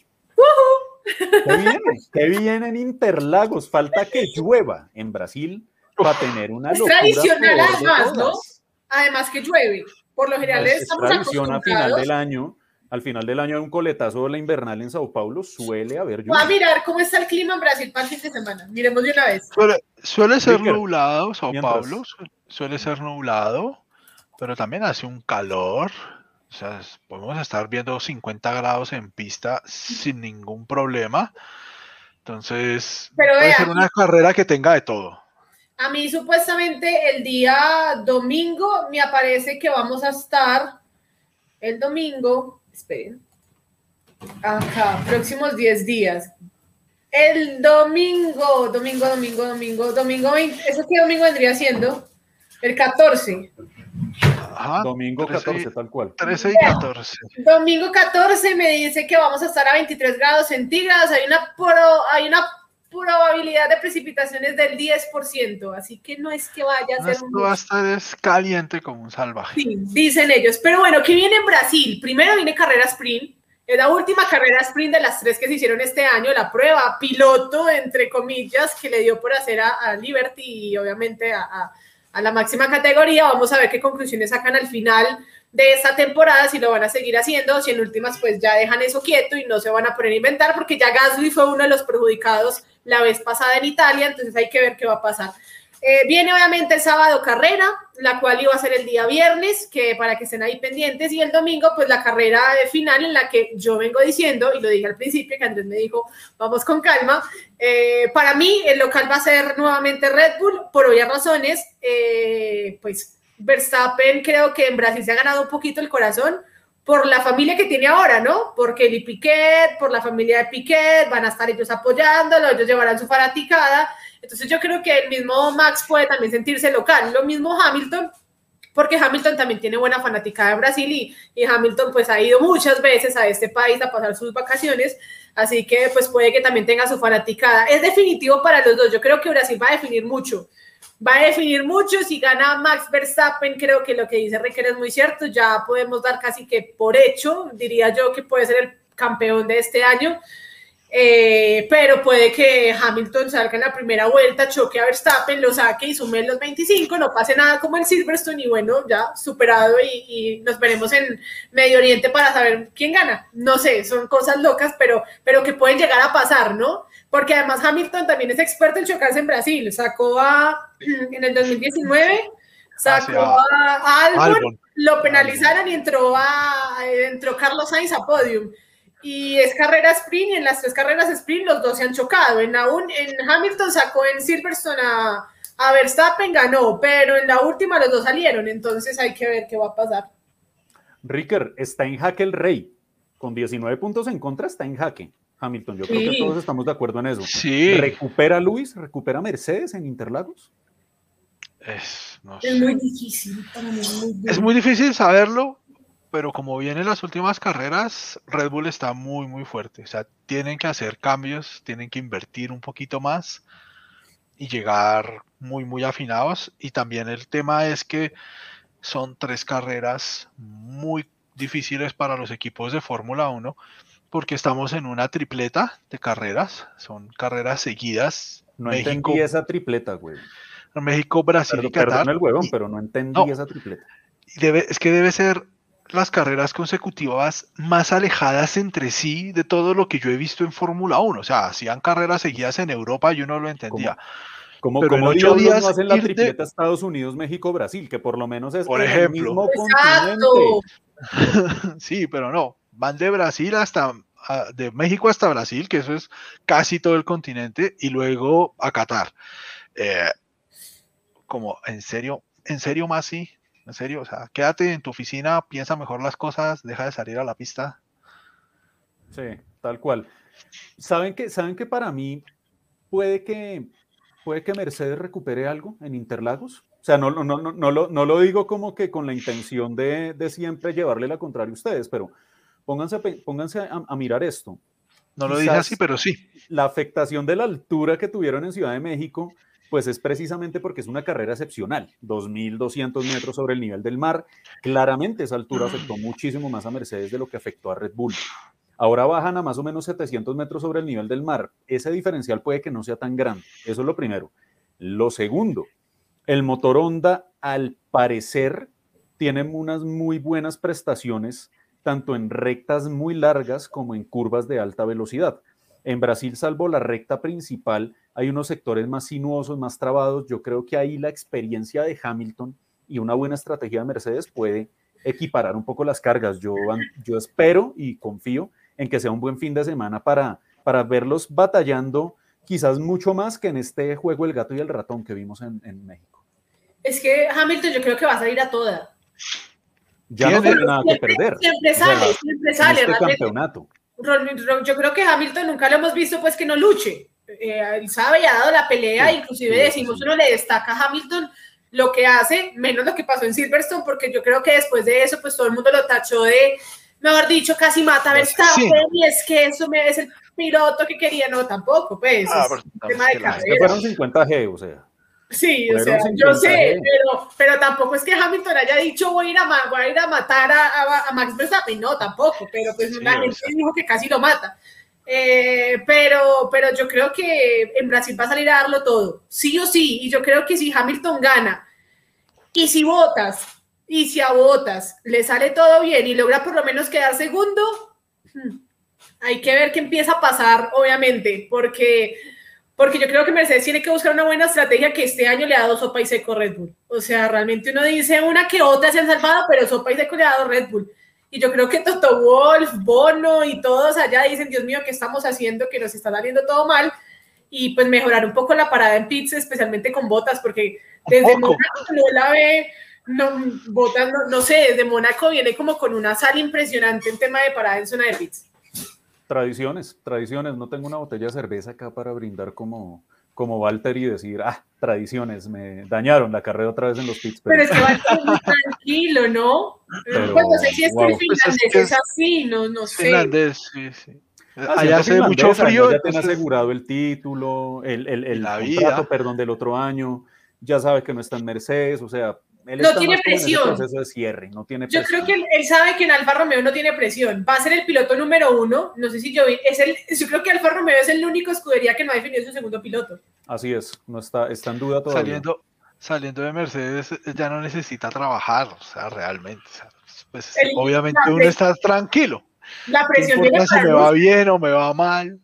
¿Qué viene en Interlagos? Falta que llueva en Brasil para tener una locura. Es tradicional además, ¿no? Además que llueve. Por lo general estamos tradición al final del año hay un coletazo de la invernal en Sao Paulo, suele haber lluvia. Va a mirar cómo está el clima en Brasil para el fin de semana. Miremos de una vez. Pero Suele ser Ricker, nublado, Sao mientras. Paulo, suele ser nublado, pero también hace un calor. O sea, podemos estar viendo 50 grados en pista sin ningún problema. Entonces, Pero puede vea, ser una carrera que tenga de todo. a mí supuestamente el día domingo me aparece que vamos a estar el domingo, esperen, acá, próximos 10 días. El domingo 20, ¿eso qué domingo vendría siendo? El 14. Ajá, Domingo 14, tal cual. 13 y 14. Domingo 14 me dice que vamos a estar a 23 grados centígrados, hay una probabilidad de precipitaciones del 10%, así que no es que vaya a ser Esto va a estar caliente como un salvaje. Sí, dicen ellos. Pero bueno, ¿qué viene en Brasil? Primero viene carrera sprint. Es la última carrera sprint de las 3 que se hicieron este año, la prueba piloto, entre comillas, que le dio por hacer a Liberty y obviamente a la máxima categoría. Vamos a ver qué conclusiones sacan al final de esta temporada, si lo van a seguir haciendo, si en últimas pues ya dejan eso quieto y no se van a poner a inventar, porque ya Gasly fue uno de los perjudicados la vez pasada en Italia, entonces hay que ver qué va a pasar. Viene obviamente el sábado carrera, la cual iba a ser el día viernes, que para que estén ahí pendientes, y el domingo pues la carrera final en la que yo vengo diciendo, y lo dije al principio, que Andrés me dijo, vamos con calma, para mí el local va a ser nuevamente Red Bull, por obvias razones, pues Verstappen creo que en Brasil se ha ganado un poquito el corazón, por la familia que tiene ahora, ¿no? Por Kelly Piquet, por la familia de Piquet, van a estar ellos apoyándolo, ellos llevarán su fanaticada. Entonces yo creo que el mismo Max puede también sentirse local. Lo mismo Hamilton, porque Hamilton también tiene buena fanaticada en Brasil y Hamilton pues ha ido muchas veces a este país a pasar sus vacaciones, así que pues puede que también tenga su fanaticada. Es definitivo para los dos, yo creo que Brasil va a definir mucho. Va a definir mucho, si gana Max Verstappen, creo que lo que dice Ricker es muy cierto, ya podemos dar casi que por hecho, diría yo que puede ser el campeón de este año, pero puede que Hamilton salga en la primera vuelta, choque a Verstappen, lo saque y sume los 25, no pase nada como el Silverstone y bueno, ya superado y nos veremos en Medio Oriente para saber quién gana. No sé, son cosas locas, pero que pueden llegar a pasar, ¿no? Porque además Hamilton también es experto en chocarse en Brasil, sacó en el 2019, sacó a Albon, lo penalizaron y entró Carlos Sainz a podium. Y es carrera sprint, y en las 3 carreras sprint los dos se han chocado. En Hamilton sacó en Silverstone a Verstappen, ganó, pero en la última los dos salieron, entonces hay que ver qué va a pasar. Ricker, está en jaque el Rey, con 19 puntos en contra está en jaque Hamilton, yo creo que todos estamos de acuerdo en eso. Sí. ¿Recupera Luis? ¿Recupera Mercedes en Interlagos? No sé. Es muy difícil para mí. Es muy difícil saberlo, pero como vienen las últimas carreras, Red Bull está muy, muy fuerte. O sea, tienen que hacer cambios, tienen que invertir un poquito más y llegar muy, muy afinados. Y también el tema es que son 3 carreras muy difíciles para los equipos de Fórmula 1, porque estamos en una tripleta de carreras. Son carreras seguidas. No entendí esa tripleta, güey. México, Brasil y Qatar. Perdón el huevón, pero no entendí esa tripleta. Es que debe ser las carreras consecutivas más alejadas entre sí de todo lo que yo he visto en Fórmula 1. O sea, hacían carreras seguidas en Europa y uno lo entendía. Como pero en 8 días no hacen la tripleta Estados Unidos, México, Brasil, que por lo menos es por en ejemplo, el mismo continente. Sí, pero no. Van de Brasil de México hasta Brasil, que eso es casi todo el continente, y luego a Qatar. Como, ¿en serio, Masi? ¿En serio? O sea, quédate en tu oficina, piensa mejor las cosas, deja de salir a la pista. Sí, tal cual. ¿Saben que para mí puede que Mercedes recupere algo en Interlagos? O sea, no lo digo como que con la intención de siempre llevarle la contraria a ustedes, pero pónganse a mirar esto. No lo dije así, pero sí. La afectación de la altura que tuvieron en Ciudad de México, pues es precisamente porque es una carrera excepcional, 2.200 metros sobre el nivel del mar. Claramente esa altura afectó muchísimo más a Mercedes de lo que afectó a Red Bull. Ahora bajan a más o menos 700 metros sobre el nivel del mar. Ese diferencial puede que no sea tan grande. Eso es lo primero. Lo segundo, el motor Honda, al parecer, tiene unas muy buenas prestaciones, tanto en rectas muy largas como en curvas de alta velocidad. En Brasil, salvo la recta principal, hay unos sectores más sinuosos, más trabados. Yo creo que ahí la experiencia de Hamilton y una buena estrategia de Mercedes puede equiparar un poco las cargas. Yo espero y confío en que sea un buen fin de semana para verlos batallando quizás mucho más que en este juego El gato y el ratón que vimos en México. Es que Hamilton yo creo que va a salir a toda. Ya no tiene nada que perder. Siempre sale. En este campeonato. Yo creo que Hamilton nunca lo hemos visto pues que no luche. Él sabe y ha dado la pelea, sí, inclusive decimos, uno le destaca a Hamilton lo que hace, menos lo que pasó en Silverstone, porque yo creo que después de eso, pues todo el mundo lo tachó de, mejor dicho, casi mata a Verstappen, sí. Y es que eso es el piloto que quería, no, tampoco, pues, es un tema de carrera. Fueron 50G, o sea. Sí, o sea, yo sé, pero tampoco es que Hamilton haya dicho voy a ir a matar a Max Verstappen, no, tampoco, pero pues sí, la gente dijo que casi lo mata. Pero yo creo que en Brasil va a salir a darlo todo, sí o sí, y yo creo que si Hamilton gana, y si a Bottas le sale todo bien y logra por lo menos quedar segundo, hay que ver qué empieza a pasar, obviamente, porque yo creo que Mercedes tiene que buscar una buena estrategia que este año le ha dado sopa y seco Red Bull. O sea, realmente uno dice una que otra se han salvado, pero sopa y seco le ha dado Red Bull. Y yo creo que Toto Wolff, Bono y todos allá dicen, Dios mío, ¿qué estamos haciendo? Que nos está saliendo todo mal. Y pues mejorar un poco la parada en pits, especialmente con Bottas, porque desde Mónaco no la ve, Bottas, no sé, desde Mónaco viene como con una sal impresionante en tema de parada en zona de pits. Tradiciones, no tengo una botella de cerveza acá para brindar como Valtteri y decir, tradiciones, me dañaron la carrera otra vez en los pits. Pero es que Valtteri es muy tranquilo, ¿no? Pues no sé si es que el finlandés es así, no sé. Finlandés, sí. Allá hace mucho frío. Ya tiene asegurado el título, el contrato, del otro año, ya sabe que no está en Mercedes, o sea, él no tiene presión. En ese proceso de cierre, no tiene presión. Yo creo que él sabe que en Alfa Romeo no tiene presión. Va a ser el piloto número 1. No sé si yo creo que Alfa Romeo es el único escudería que no ha definido su segundo piloto. Así es, no está en duda todavía. Saliendo de Mercedes ya no necesita trabajar, o sea, realmente. O sea, pues, obviamente uno está tranquilo. La presión no importa si me va bien o me va mal.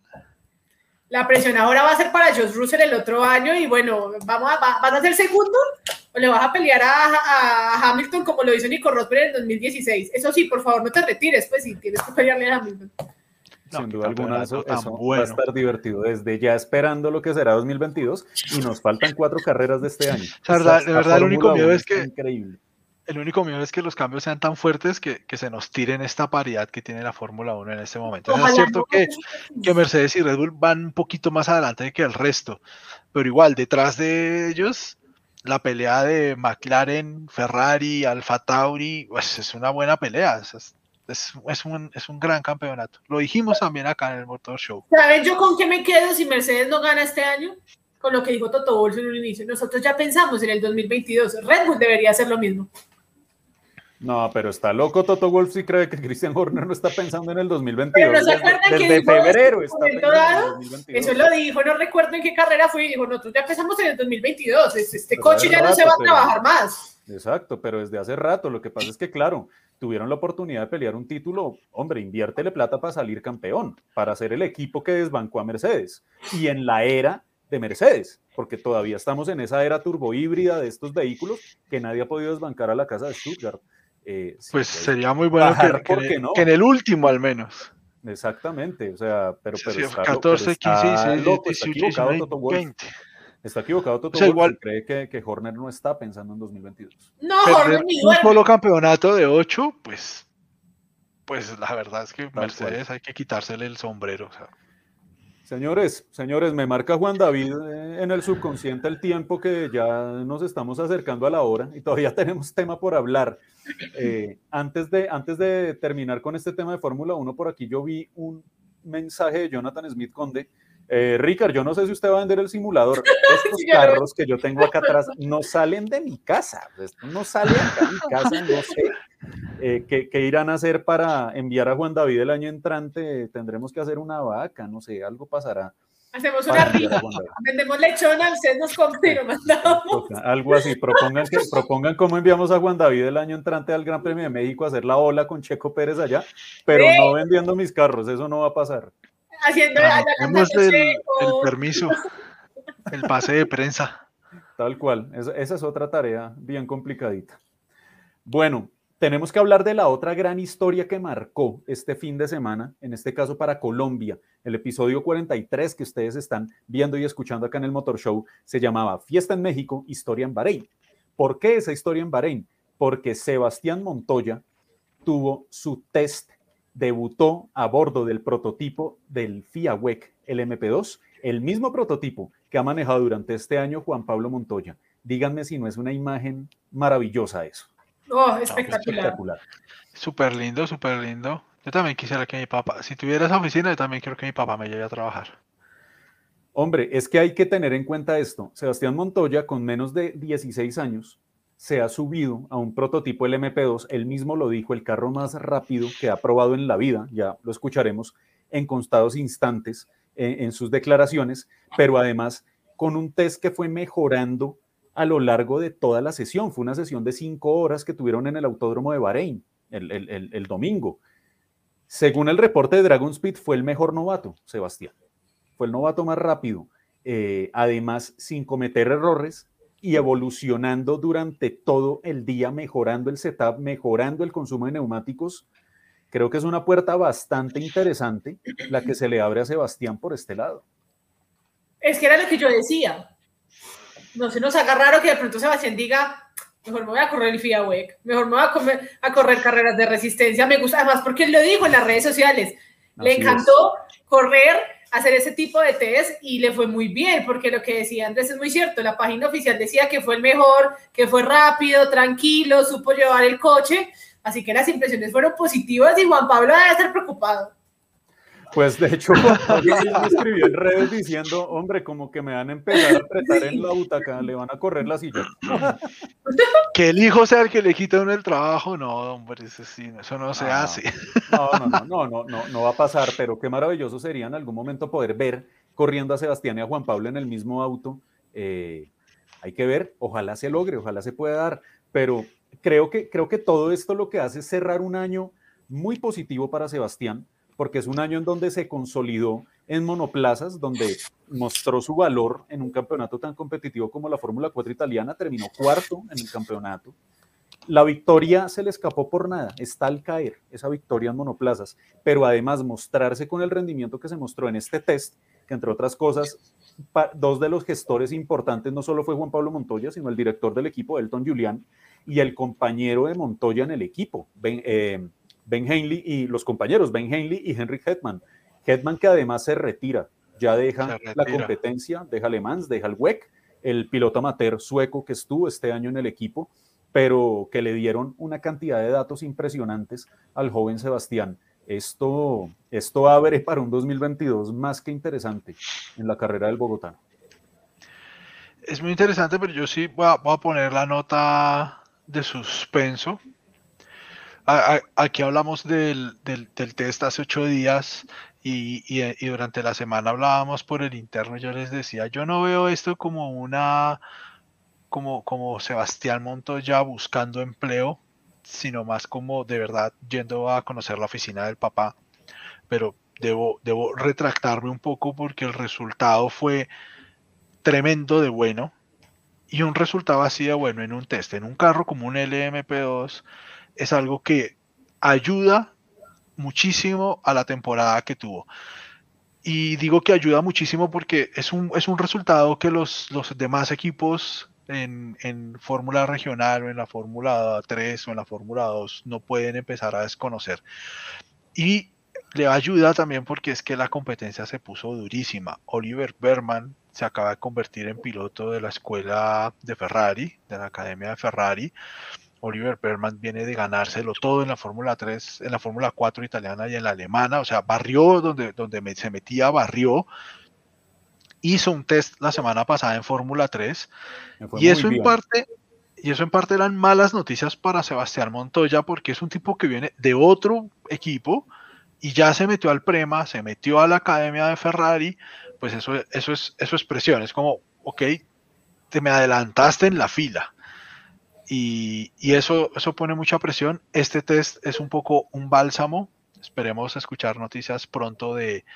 La presión ahora va a ser para George Russell el otro año y bueno, ¿vas a ser segundo o le vas a pelear a Hamilton como lo hizo Nico Rosberg en el 2016? Eso sí, por favor, no te retires, pues si tienes que pelearle a Hamilton. Sin duda alguna, eso va a estar divertido, desde ya esperando lo que será 2022 y nos faltan 4 carreras de este año. De verdad, el único miedo es que... Increíble. El único miedo es que los cambios sean tan fuertes que se nos tiren esta paridad que tiene la Fórmula 1 en este momento. Es cierto que Mercedes y Red Bull van un poquito más adelante que el resto, pero igual, detrás de ellos, la pelea de McLaren, Ferrari, Alfa Tauri, pues es una buena pelea. Es un gran campeonato. Lo dijimos también acá en el Motor Show. ¿Sabes yo con qué me quedo si Mercedes no gana este año? Con lo que dijo Toto Wolff en un inicio. Nosotros ya pensamos en el 2022. Red Bull debería hacer lo mismo. No, pero está loco Toto Wolff si cree que Christian Horner no está pensando en el 2022. Pero no se acuerdan que desde febrero está pensando en el 2022. Eso lo dijo, no recuerdo en qué carrera fue. Dijo, nosotros ya empezamos en el 2022. Este coche ya no se va a trabajar más. Exacto, pero desde hace rato. Lo que pasa es que, claro, tuvieron la oportunidad de pelear un título. Hombre, inviértele plata para salir campeón, para ser el equipo que desbancó a Mercedes. Y en la era de Mercedes, porque todavía estamos en esa era turbohíbrida de estos vehículos que nadie ha podido desbancar a la casa de Stuttgart. Pues sería muy bueno que en el último al menos. Exactamente, o sea, pero sí, 14, 15, 16, 18, 20. Está equivocado Toto Wolff, igual cree que Horner no está pensando en 2022. No, Horner ni un solo campeonato de 8, pues la verdad es que Mercedes hay que quitársele el sombrero, o sea. Señores, me marca Juan David en el subconsciente el tiempo que ya nos estamos acercando a la hora y todavía tenemos tema por hablar. Antes de terminar con este tema de Fórmula 1, por aquí yo vi un mensaje de Jonathan Smith Conde. Rickard, yo no sé si usted va a vender el simulador. Estos carros que yo tengo acá atrás no salen de mi casa. Esto no sale acá de mi casa, no sé. ¿Qué irán a hacer para enviar a Juan David el año entrante? Tendremos que hacer una vaca, no sé, algo pasará. Hacemos una rifa, vendemos lechona, ustedes nos compran y lo mandamos. Algo así, propongan cómo enviamos a Juan David el año entrante al Gran Premio de México a hacer la ola con Checo Pérez allá, pero no vendiendo mis carros, eso no va a pasar. haciendo el permiso, el pase de prensa. Tal cual, esa es otra tarea bien complicadita. Bueno, tenemos que hablar de la otra gran historia que marcó este fin de semana, en este caso para Colombia. El episodio 43 que ustedes están viendo y escuchando acá en el Motor Show se llamaba Fiesta en México, Historia en Bahrein. ¿Por qué esa historia en Bahrein? Porque Sebastián Montoya tuvo su test, debutó a bordo del prototipo del FIA WEC, el MP2, el mismo prototipo que ha manejado durante este año Juan Pablo Montoya. Díganme si no es una imagen maravillosa eso. Oh, espectacular. Súper lindo, súper lindo. Yo también quisiera que mi papá, si tuviera esa oficina, yo también quiero que mi papá me lleve a trabajar. Hombre, es que hay que tener en cuenta esto. Sebastián Montoya, con menos de 16 años, se ha subido a un prototipo del MP2. Él mismo lo dijo, el carro más rápido que ha probado en la vida. Ya lo escucharemos en contados instantes en sus declaraciones, pero además con un test que fue mejorando a lo largo de toda la sesión. Fue una sesión de 5 horas que tuvieron en el Autódromo de Bahrein el domingo. Según el reporte de Dragon Speed, fue el mejor novato, Sebastián. Fue el novato más rápido, además sin cometer errores y evolucionando durante todo el día, mejorando el setup, mejorando el consumo de neumáticos. Creo que es una puerta bastante interesante la que se le abre a Sebastián por este lado. Es que era lo que yo decía. No se nos haga raro que de pronto Sebastián diga, mejor me voy a correr el FIA WEC, mejor me voy a correr carreras de resistencia. Me gusta, además porque él lo dijo en las redes sociales. Le encantó correr, hacer ese tipo de test y le fue muy bien, porque lo que decía Andrés es muy cierto. La página oficial decía que fue el mejor, que fue rápido, tranquilo, supo llevar el coche. Así que las impresiones fueron positivas y Juan Pablo debe estar preocupado. Pues de hecho, Juan Pablo me escribió en redes diciendo, hombre, como que me van a empezar a apretar en la butaca, le van a correr la silla. Que el hijo sea el que le quita uno el trabajo, no, hombre, eso no se hace. No va a pasar, pero qué maravilloso sería en algún momento poder ver corriendo a Sebastián y a Juan Pablo en el mismo auto. Hay que ver, ojalá se logre, ojalá se pueda dar, pero creo que todo esto lo que hace es cerrar un año muy positivo para Sebastián, porque es un año en donde se consolidó en monoplazas, donde mostró su valor en un campeonato tan competitivo como la Fórmula 4 italiana, terminó cuarto en el campeonato. La victoria se le escapó por nada, está al caer esa victoria en monoplazas, pero además mostrarse con el rendimiento que se mostró en este test, que entre otras cosas, dos de los gestores importantes no solo fue Juan Pablo Montoya, sino el director del equipo, Elton Julián, y el compañero de Montoya en el equipo, Ben Hanley, y los compañeros Ben Hanley y Henrik Hetman. Hetman que además se retira, ya deja la competencia, deja Le Mans, deja el WEC, el piloto amateur sueco que estuvo este año en el equipo, pero que le dieron una cantidad de datos impresionantes al joven Sebastián. Esto abre para un 2022 más que interesante en la carrera del bogotano. Es muy interesante, pero yo sí voy a poner la nota de suspenso. Aquí hablamos del test hace 8 días y durante la semana hablábamos por el interno. Yo les decía, yo no veo esto como como Sebastián Montoya buscando empleo, sino más como de verdad yendo a conocer la oficina del papá. Pero debo retractarme un poco porque el resultado fue tremendo de bueno, y un resultado así de bueno en un test, en un carro como un LMP2, es algo que ayuda muchísimo a la temporada que tuvo. Y digo que ayuda muchísimo porque es un resultado que los demás equipos en Fórmula Regional o en la Fórmula 3 o en la Fórmula 2 no pueden empezar a desconocer. Y le ayuda también porque es que la competencia se puso durísima. Oliver Bergman se acaba de convertir en piloto de la escuela de Ferrari, de la academia de Ferrari. Oliver Bergman viene de ganárselo todo en la Fórmula 3, en la Fórmula 4 italiana y en la alemana, o sea, barrió donde se metía, barrió. Hizo un test la semana pasada en Fórmula 3 y eso en parte eran malas noticias para Sebastián Montoya porque es un tipo que viene de otro equipo y ya se metió al Prema, se metió a la academia de Ferrari, pues eso es presión, es como, ok, te me adelantaste en la fila. Y eso pone mucha presión. Este test es un poco un bálsamo. Esperemos escuchar noticias pronto de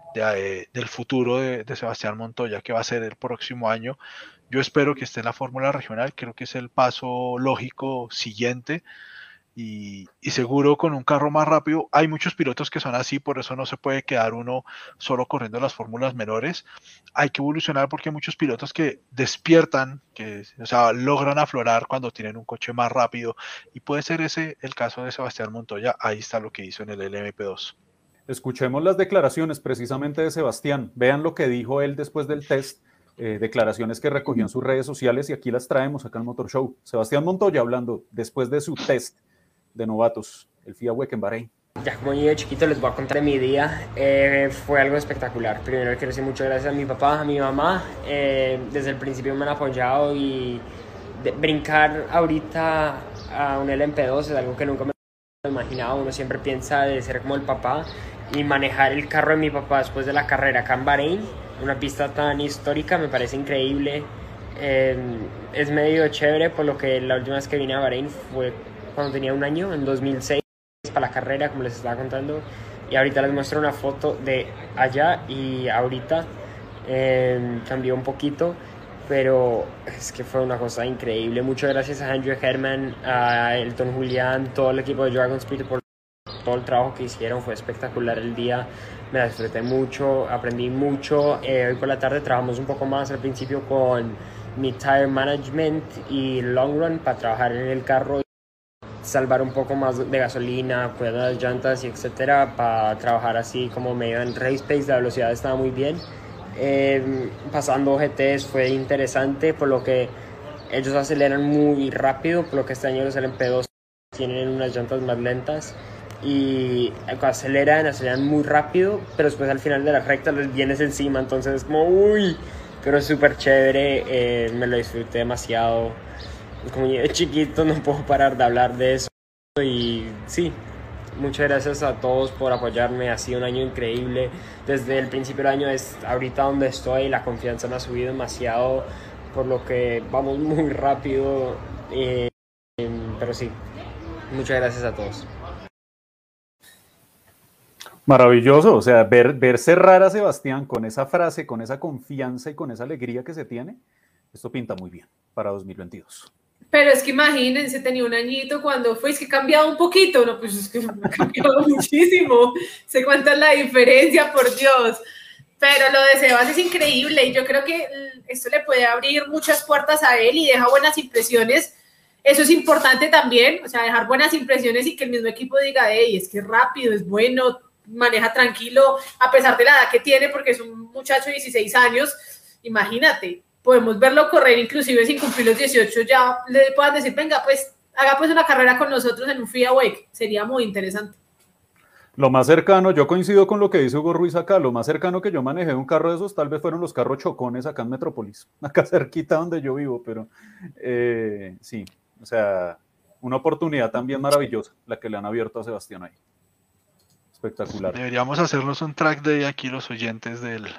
del futuro de Sebastián Montoya, que va a ser el próximo año. Yo espero que esté en la fórmula regional, creo que es el paso lógico siguiente. Y seguro con un carro más rápido. Hay muchos pilotos que son así, por eso no se puede quedar uno solo corriendo las fórmulas menores. Hay que evolucionar porque hay muchos pilotos que despiertan, que, o sea, logran aflorar cuando tienen un coche más rápido, y puede ser ese el caso de Sebastián Montoya. Ahí está lo que hizo en el LMP2. Escuchemos las declaraciones precisamente de Sebastián. Vean lo que dijo él después del test, declaraciones que recogió en sus redes sociales y aquí las traemos acá en Motor Show. Sebastián Montoya hablando después de su test de novatos, el FIA WEC en Bahrein. Ya como niño de chiquito les voy a contar de mi día. Fue algo espectacular. Primero quiero decir muchas gracias a mi papá, a mi mamá. Desde el principio me han apoyado y brincar ahorita a un LMP2 es algo que nunca me he imaginado. Uno siempre piensa de ser como el papá y manejar el carro de mi papá después de la carrera acá en Bahrein, una pista tan histórica, me parece increíble. Es medio chévere por lo que la última vez que vine a Bahrein fue cuando tenía un año, en 2006, para la carrera, como les estaba contando, y ahorita les muestro una foto de allá y ahorita. Cambió un poquito, pero es que fue una cosa increíble. Muchas gracias a Andrew Herman, a Elton Julián, todo el equipo de Dragon Speed por todo el trabajo que hicieron. Fue espectacular el día, me la disfruté mucho, aprendí mucho. Hoy por la tarde trabajamos un poco más al principio con mi tire management y long run para trabajar en el carro, salvar un poco más de gasolina, cuidar las llantas y etcétera, para trabajar así como medio en race pace. La velocidad estaba muy bien. Pasando GTs fue interesante, por lo que ellos aceleran muy rápido, por lo que este año los LMP2 tienen unas llantas más lentas y aceleran muy rápido, pero después al final de la recta les vienes encima, entonces es como uy, pero es súper chévere. Me lo disfruté demasiado. Como yo de chiquito no puedo parar de hablar de eso. Y sí, muchas gracias a todos por apoyarme. Ha sido un año increíble. Desde el principio del año es ahorita donde estoy. La confianza me ha subido demasiado, por lo que vamos muy rápido. Pero sí, muchas gracias a todos. Maravilloso, o sea, ver cerrar a Sebastián con esa frase, con esa confianza y con esa alegría que se tiene, esto pinta muy bien para 2022. Pero es que imagínense, tenía un añito cuando fue, es que ha cambiado un poquito, no, pues es que ha cambiado muchísimo, sé cuánta es la diferencia, por Dios, pero lo de Sebas es increíble y yo creo que esto le puede abrir muchas puertas a él y deja buenas impresiones. Eso es importante también, o sea, dejar buenas impresiones y que el mismo equipo diga, hey, es que es rápido, es bueno, maneja tranquilo, a pesar de la edad que tiene, porque es un muchacho de 16 años, imagínate. Podemos verlo correr inclusive sin cumplir los 18, ya le puedan decir, venga, pues, haga pues una carrera con nosotros en un FIA WEC, sería muy interesante. Lo más cercano, yo coincido con lo que dice Hugo Ruiz acá, lo más cercano que yo manejé de un carro de esos tal vez fueron los carros chocones acá en Metrópolis, acá cerquita donde yo vivo, pero sí, o sea, una oportunidad también maravillosa la que le han abierto a Sebastián ahí. Espectacular. Deberíamos hacernos un track day aquí los oyentes del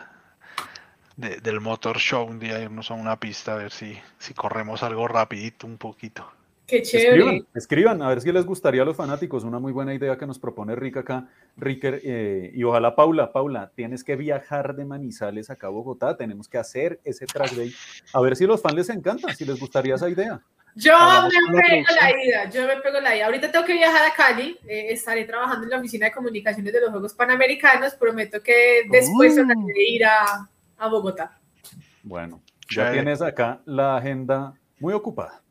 Motor Show, un día irnos a una pista a ver si corremos algo rapidito, un poquito. Qué chévere. Escriban, a ver si les gustaría a los fanáticos, una muy buena idea que nos propone Rick acá, Ricker, y ojalá Paula, tienes que viajar de Manizales acá a Bogotá, tenemos que hacer ese track day, a ver si a los fans les encanta, si les gustaría esa idea. Yo me pego la idea. Ahorita tengo que viajar a Cali, estaré trabajando en la oficina de comunicaciones de los Juegos Panamericanos, prometo que después trataré de ir a Bogotá. Bueno, ya tienes acá la agenda muy ocupada.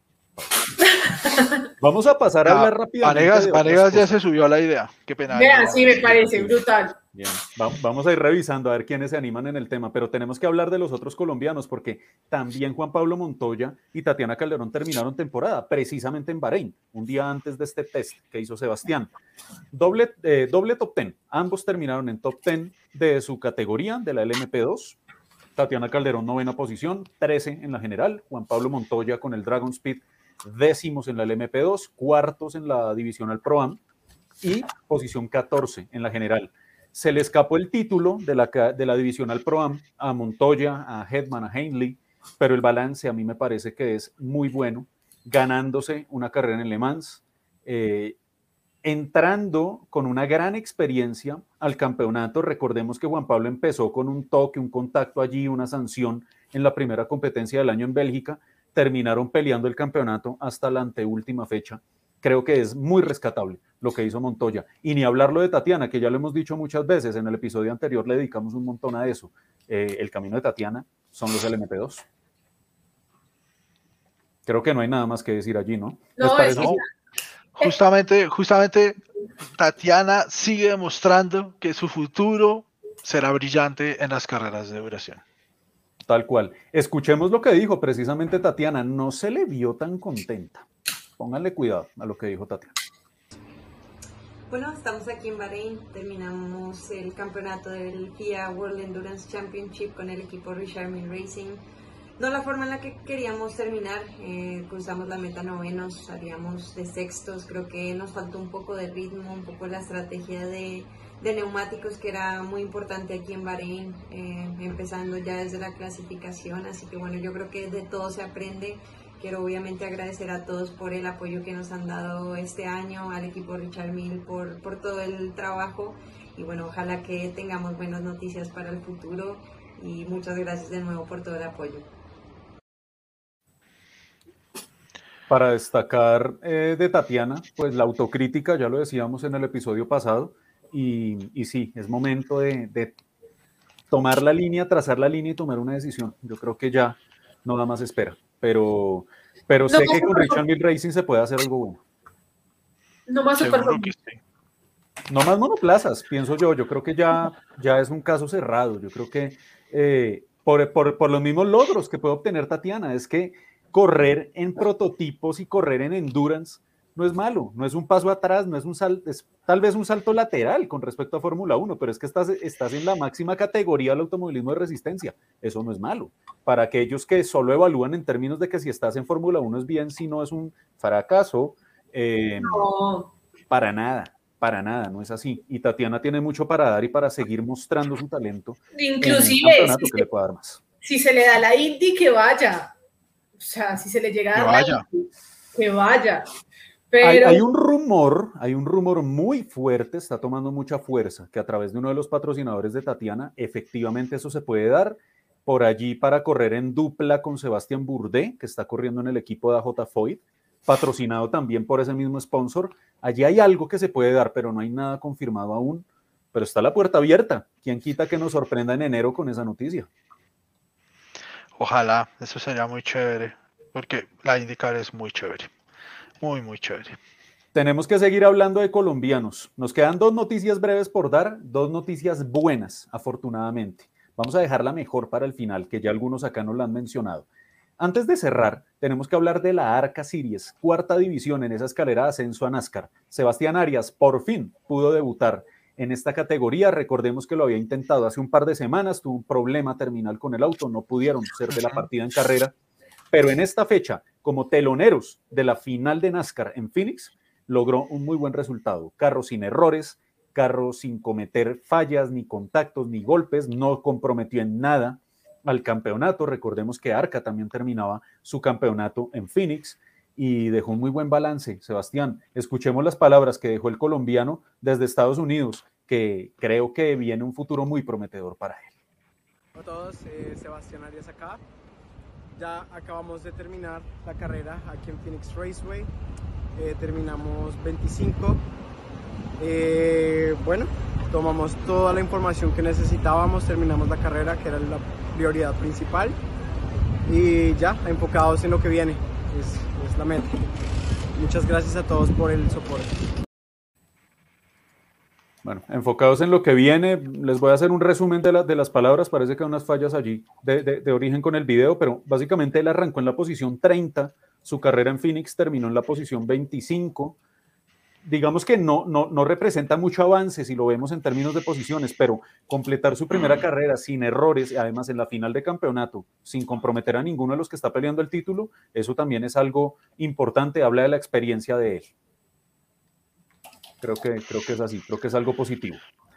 Vamos a pasar a hablar rápidamente. Vanegas ya se subió a la idea. Qué pena. Vean, sí, me parece brutal. Bien, vamos a ir revisando a ver quiénes se animan en el tema, pero tenemos que hablar de los otros colombianos porque también Juan Pablo Montoya y Tatiana Calderón terminaron temporada precisamente en Bahrein, un día antes de este test que hizo Sebastián. Doble top 10, ambos terminaron en top 10 de su categoría, de la LMP2. Tatiana Calderón, 9ª posición, 13 en la general. Juan Pablo Montoya con el Dragon Speed, 10º en la LMP2, 4º en la divisional Pro-Am y posición 14 en la general. Se le escapó el título de la divisional Pro-Am a Montoya, a Hetman, a Hindley, pero el balance a mí me parece que es muy bueno, ganándose una carrera en Le Mans. entrando con una gran experiencia al campeonato. Recordemos que Juan Pablo empezó con un toque, un contacto allí, una sanción en la primera competencia del año en Bélgica. Terminaron peleando el campeonato hasta la anteúltima fecha. Creo que es muy rescatable lo que hizo Montoya. Y ni hablarlo de Tatiana, que ya lo hemos dicho muchas veces, en el episodio anterior le dedicamos un montón a eso. El camino de Tatiana son los LMP2. Creo que no hay nada más que decir allí, ¿no? No, Justamente Tatiana sigue demostrando que su futuro será brillante en las carreras de duración. Tal cual. Escuchemos lo que dijo precisamente Tatiana. No se le vio tan contenta. Pónganle cuidado a lo que dijo Tatiana. Bueno, estamos aquí en Bahrein, terminamos el campeonato del FIA World Endurance Championship con el equipo Richard Mille Racing. No la forma en la que queríamos terminar, cruzamos la meta novenos, salíamos de sextos, creo que nos faltó un poco de ritmo, un poco la estrategia de neumáticos que era muy importante aquí en Bahrein, empezando ya desde la clasificación, así que bueno, yo creo que de todo se aprende. Quiero obviamente agradecer a todos por el apoyo que nos han dado este año, al equipo Richard Mille por todo el trabajo y bueno, ojalá que tengamos buenas noticias para el futuro y muchas gracias de nuevo por todo el apoyo. Para destacar de Tatiana, pues la autocrítica, ya lo decíamos en el episodio pasado, y sí, es momento de tomar la línea, trazar la línea y tomar una decisión. Yo creo que ya no da más espera. Pero sé que con Richard Mille Racing se puede hacer algo bueno. No más No más monoplazas, pienso yo. Yo creo que ya es un caso cerrado. Yo creo que por los mismos logros que puede obtener Tatiana, es que correr en prototipos y correr en endurance no es malo, no es un paso atrás, no es es tal vez un salto lateral con respecto a Fórmula 1, pero es que estás en la máxima categoría del automovilismo de resistencia. Eso no es malo. Para aquellos que solo evalúan en términos de que si estás en Fórmula 1 es bien, si no es un fracaso, no. Para nada, no es así. Y Tatiana tiene mucho para dar y para seguir mostrando su talento. Inclusive, que le pueda dar más. Si se le da la Indy, que vaya. O sea, si se le llega a dar la Indy, que vaya. Pero... Hay un rumor muy fuerte, está tomando mucha fuerza, que a través de uno de los patrocinadores de Tatiana, efectivamente eso se puede dar por allí para correr en dupla con Sebastián Bourdais, que está corriendo en el equipo de AJ Foyt, patrocinado también por ese mismo sponsor. Allí hay algo que se puede dar, pero no hay nada confirmado aún, pero está la puerta abierta. ¿Quién quita que nos sorprenda en enero con esa noticia? Ojalá, eso sería muy chévere, porque la IndyCar es muy chévere. Muy, muy chévere. Tenemos que seguir hablando de colombianos. Nos quedan 2 noticias breves por dar, 2 noticias buenas, afortunadamente. Vamos a dejarla mejor para el final, que ya algunos acá nos la han mencionado. Antes de cerrar, tenemos que hablar de la ARCA Series, 4ª división en esa escalera de ascenso a NASCAR. Sebastián Arias por fin pudo debutar en esta categoría. Recordemos que lo había intentado hace un par de semanas, tuvo un problema terminal con el auto, no pudieron ser de la partida en carrera. Pero en esta fecha, como teloneros de la final de NASCAR en Phoenix, logró un muy buen resultado. Carro sin errores, carro sin cometer fallas, ni contactos, ni golpes, no comprometió en nada al campeonato. Recordemos que ARCA también terminaba su campeonato en Phoenix y dejó un muy buen balance. Sebastián, escuchemos las palabras que dejó el colombiano desde Estados Unidos, que creo que viene un futuro muy prometedor para él. Hola a todos, Sebastián Arias acá. Ya acabamos de terminar la carrera aquí en Phoenix Raceway, terminamos 25. Bueno, tomamos toda la información que necesitábamos, terminamos la carrera, que era la prioridad principal, y ya enfocados en lo que viene, es la meta. Muchas gracias a todos por el soporte. Bueno, enfocados en lo que viene, les voy a hacer un resumen de las palabras. Parece que hay unas fallas allí de origen con el video, pero básicamente él arrancó en la posición 30, su carrera en Phoenix terminó en la posición 25. Digamos que no representa mucho avance si lo vemos en términos de posiciones, pero completar su primera carrera sin errores, además en la final de campeonato, sin comprometer a ninguno de los que está peleando el título, eso también es algo importante, habla de la experiencia de él. Creo que es así, creo que es algo positivo.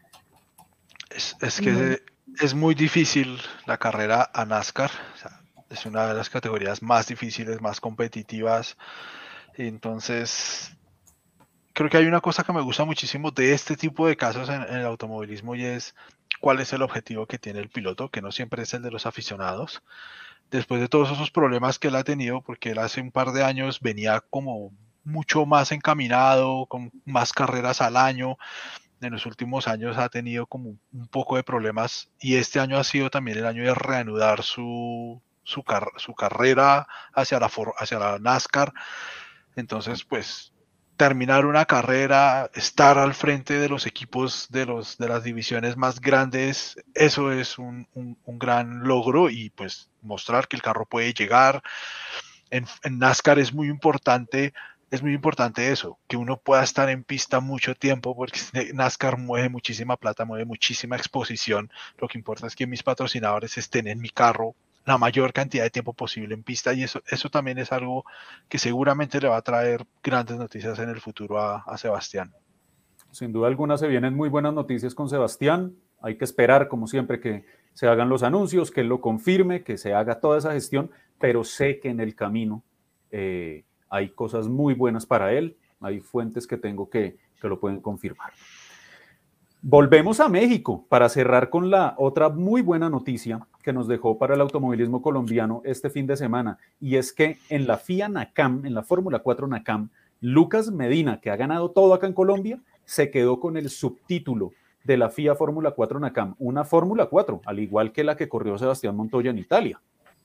Es que es muy difícil la carrera a NASCAR, o sea, es una de las categorías más difíciles, más competitivas, entonces creo que hay una cosa que me gusta muchísimo de este tipo de casos en el automovilismo y es cuál es el objetivo que tiene el piloto, que no siempre es el de los aficionados. Después de todos esos problemas que él ha tenido, porque él hace un par de años venía como mucho más encaminado, con más carreras al año. En los últimos años ha tenido como un poco de problemas y este año ha sido también el año de reanudar su carrera hacia la NASCAR. Entonces, pues, terminar una carrera, estar al frente de los equipos de las divisiones más grandes, eso es un gran logro y pues mostrar que el carro puede llegar. En NASCAR es muy importante eso, que uno pueda estar en pista mucho tiempo, porque NASCAR mueve muchísima plata, mueve muchísima exposición. Lo que importa es que mis patrocinadores estén en mi carro la mayor cantidad de tiempo posible en pista y eso también es algo que seguramente le va a traer grandes noticias en el futuro a Sebastián. Sin duda alguna se vienen muy buenas noticias con Sebastián. Hay que esperar, como siempre, que se hagan los anuncios, que él lo confirme, que se haga toda esa gestión, pero sé que en el camino hay cosas muy buenas para él. Hay fuentes que tengo que lo pueden confirmar. Volvemos a México para cerrar con la otra muy buena noticia que nos dejó para el automovilismo colombiano este fin de semana, y es que en la FIA NACAM, en la Fórmula 4 NACAM, Lucas Medina, que ha ganado todo acá en Colombia, se quedó con el subtítulo de la FIA Fórmula 4 NACAM, una Fórmula 4, al igual que la que corrió Sebastián Montoya en Italia.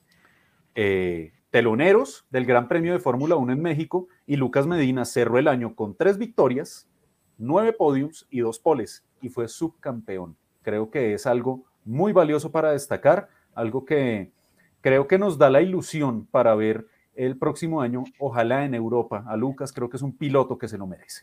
Teloneros del Gran Premio de Fórmula 1 en México, y Lucas Medina cerró el año con 3 victorias, 9 podiums y 2 poles, y fue subcampeón. Creo que es algo muy valioso para destacar, algo que creo que nos da la ilusión para ver el próximo año, ojalá en Europa. A Lucas creo que es un piloto que se lo merece.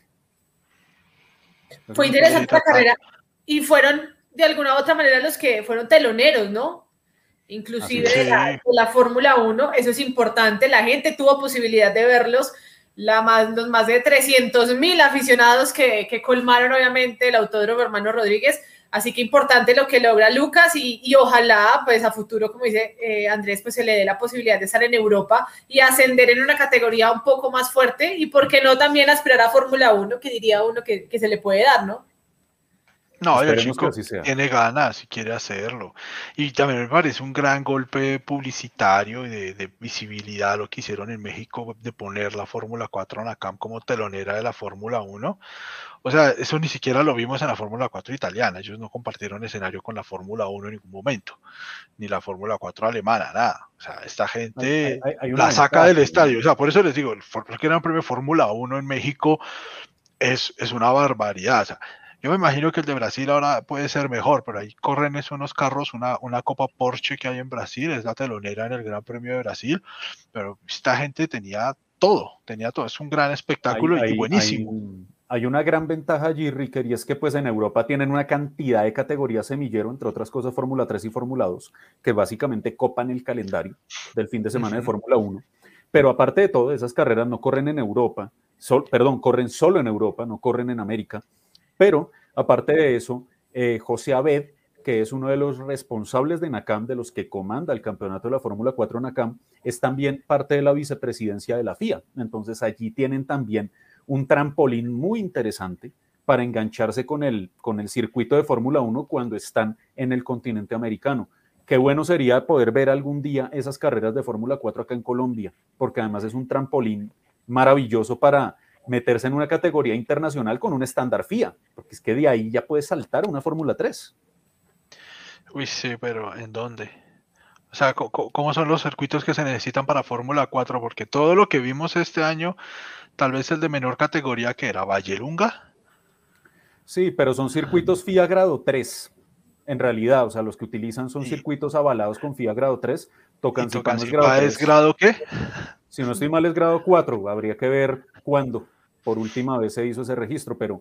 Fue interesante la carrera y fueron de alguna u otra manera los que fueron teloneros, ¿no? Inclusive de la Fórmula 1, eso es importante, la gente tuvo posibilidad de verlos, los más de 300,000 aficionados que colmaron obviamente el Autódromo Hermano Rodríguez, así que importante lo que logra Lucas y ojalá pues a futuro, como dice Andrés, pues se le dé la posibilidad de estar en Europa y ascender en una categoría un poco más fuerte y por qué no también aspirar a Fórmula 1, que diría uno que se le puede dar, ¿no? No, el chico tiene ganas y quiere hacerlo. Y también me parece un gran golpe publicitario y de visibilidad lo que hicieron en México de poner la Fórmula 4 NACAM como telonera de la Fórmula 1. O sea, eso ni siquiera lo vimos en la Fórmula 4 italiana. Ellos no compartieron escenario con la Fórmula 1 en ningún momento. Ni la Fórmula 4 alemana, nada. O sea, esta gente la saca del estadio. O sea, por eso les digo, el Gran Premio Fórmula 1 en México es una barbaridad. O sea, yo me imagino que el de Brasil ahora puede ser mejor, pero ahí corren unos carros, una Copa Porsche que hay en Brasil, es la telonera en el Gran Premio de Brasil, pero esta gente tenía todo, es un gran espectáculo y buenísimo. Hay una gran ventaja allí, Ricker, y es que pues en Europa tienen una cantidad de categorías semillero, entre otras cosas Fórmula 3 y Fórmula 2, que básicamente copan el calendario del fin de semana de Fórmula 1, pero aparte de todo, esas carreras no corren en Europa, corren solo en Europa, no corren en América. Pero, aparte de eso, José Abed, que es uno de los responsables de NACAM, de los que comanda el campeonato de la Fórmula 4 NACAM, es también parte de la vicepresidencia de la FIA. Entonces, allí tienen también un trampolín muy interesante para engancharse con el circuito de Fórmula 1 cuando están en el continente americano. Qué bueno sería poder ver algún día esas carreras de Fórmula 4 acá en Colombia, porque además es un trampolín maravilloso para meterse en una categoría internacional con un estándar FIA, porque es que de ahí ya puedes saltar a una Fórmula 3. Uy, sí, pero ¿en dónde? O sea, ¿cómo son los circuitos que se necesitan para Fórmula 4? Porque todo lo que vimos este año, tal vez el de menor categoría que era Vallelunga. Sí, pero son circuitos FIA grado 3, en realidad, o sea, los que utilizan son circuitos avalados con FIA grado 3, Tocancipá es grado ¿qué? Si no estoy mal es grado 4, habría que ver cuándo por última vez se hizo ese registro, pero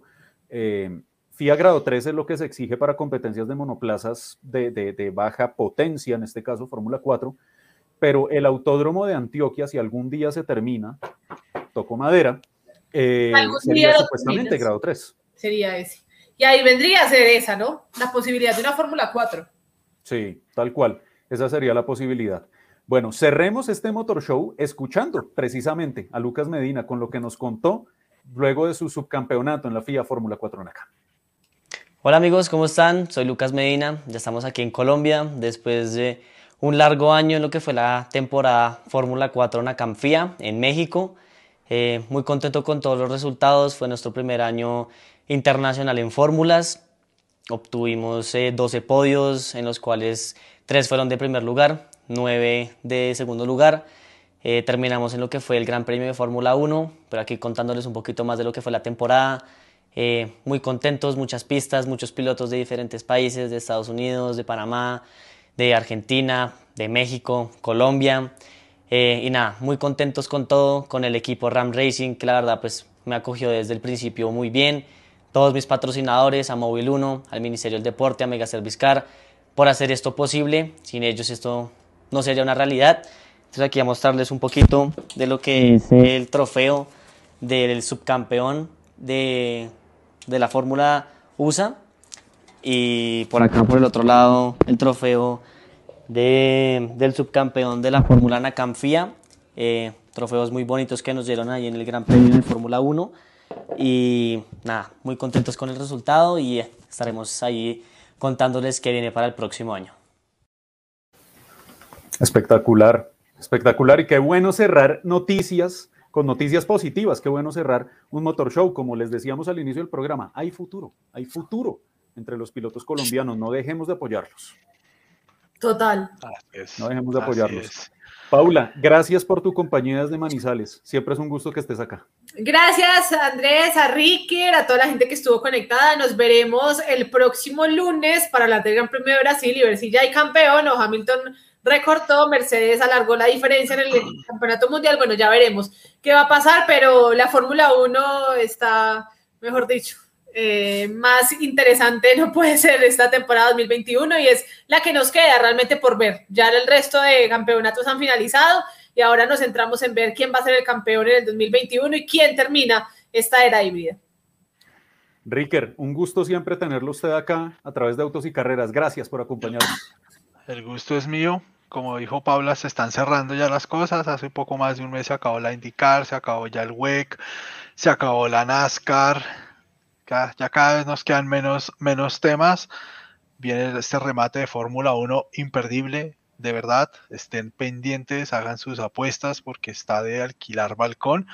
FIA grado 3 es lo que se exige para competencias de monoplazas de baja potencia, en este caso Fórmula 4, pero el Autódromo de Antioquia, si algún día se termina, toco madera, sería supuestamente grado 3. Sería ese. Y ahí vendría a ser esa, ¿no? La posibilidad de una Fórmula 4. Sí, tal cual. Esa sería la posibilidad. Bueno, cerremos este Motor Show escuchando precisamente a Lucas Medina con lo que nos contó luego de su subcampeonato en la FIA Fórmula 4 NACAM. Hola amigos, ¿cómo están? Soy Lucas Medina, ya estamos aquí en Colombia después de un largo año en lo que fue la temporada Fórmula 4 NACAM FIA en México. Muy contento con todos los resultados, fue nuestro primer año internacional en fórmulas. Obtuvimos 12 podios, en los cuales 3 fueron de primer lugar, 9 de segundo lugar. Terminamos en lo que fue el Gran Premio de Fórmula 1, pero aquí contándoles un poquito más de lo que fue la temporada. Muy contentos, muchas pistas, muchos pilotos de diferentes países, de Estados Unidos, de Panamá, de Argentina, de México, Colombia. Y nada, muy contentos con todo, con el equipo Ram Racing, que la verdad pues me acogió desde el principio muy bien. Todos mis patrocinadores, a Móvil 1, al Ministerio del Deporte, a Mega Service Car, por hacer esto posible. Sin ellos esto no sería una realidad. Entonces aquí voy a mostrarles un poquito de lo que es el trofeo del subcampeón de la Fórmula USA. Y por acá, por el otro lado, el trofeo del subcampeón de la Fórmula NACAM FIA. Trofeos muy bonitos que nos dieron ahí en el Gran Premio de Fórmula 1. Y nada, muy contentos con el resultado y estaremos ahí contándoles qué viene para el próximo año. Espectacular, espectacular, y qué bueno cerrar noticias con noticias positivas, qué bueno cerrar un motor show, como les decíamos al inicio del programa, hay futuro entre los pilotos colombianos, no dejemos de apoyarlos. Total. No dejemos de apoyarlos. Paula, gracias por tu compañía desde Manizales, siempre es un gusto que estés acá. Gracias Andrés, a Ricker, a toda la gente que estuvo conectada. Nos veremos el próximo lunes para hablar del Gran Premio de Brasil y ver si ya hay campeón o Hamilton recortó, Mercedes alargó la diferencia en el campeonato mundial. Bueno, ya veremos qué va a pasar, pero la Fórmula 1 está, mejor dicho, más interesante no puede ser esta temporada 2021 y es la que nos queda realmente por ver. Ya el resto de campeonatos han finalizado y ahora nos centramos en ver quién va a ser el campeón en el 2021 y quién termina esta era híbrida. Ricker, un gusto siempre tenerlo usted acá a través de Autos y Carreras. Gracias por acompañarnos. El gusto es mío. Como dijo Paula, se están cerrando ya las cosas. Hace poco más de un mes se acabó la IndyCar, se acabó ya el WEC, se acabó la NASCAR. Ya cada vez nos quedan menos temas. Viene este remate de Fórmula 1 imperdible, de verdad. Estén pendientes, hagan sus apuestas porque está de alquilar balcón.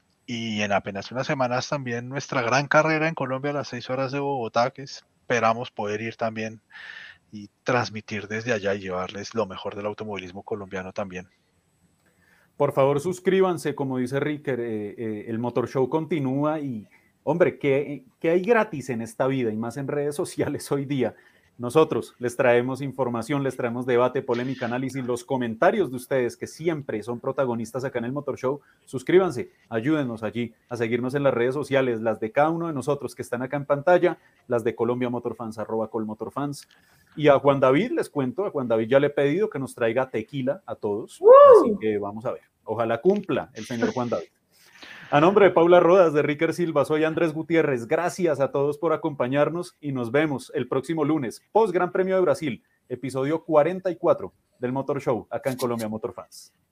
Y en apenas unas semanas también nuestra gran carrera en Colombia a las 6 horas de Bogotá, que esperamos poder ir también y transmitir desde allá y llevarles lo mejor del automovilismo colombiano también. Por favor, suscríbanse, como dice Ricker, el Motor Show continúa y, hombre, ¿qué hay gratis en esta vida y más en redes sociales hoy día? Nosotros les traemos información, les traemos debate, polémica, análisis, los comentarios de ustedes que siempre son protagonistas acá en el Motor Show. Suscríbanse, ayúdenos allí a seguirnos en las redes sociales, las de cada uno de nosotros que están acá en pantalla, las de Colombia Motorfans, @colmotorfans. Y a Juan David les cuento, a Juan David ya le he pedido que nos traiga tequila a todos, así que vamos a ver. Ojalá cumpla el señor Juan David. A nombre de Paula Rodas, de Ricker Silva, soy Andrés Gutiérrez. Gracias a todos por acompañarnos y nos vemos el próximo lunes, post Gran Premio de Brasil, episodio 44 del Motor Show, acá en Colombia Motorfans.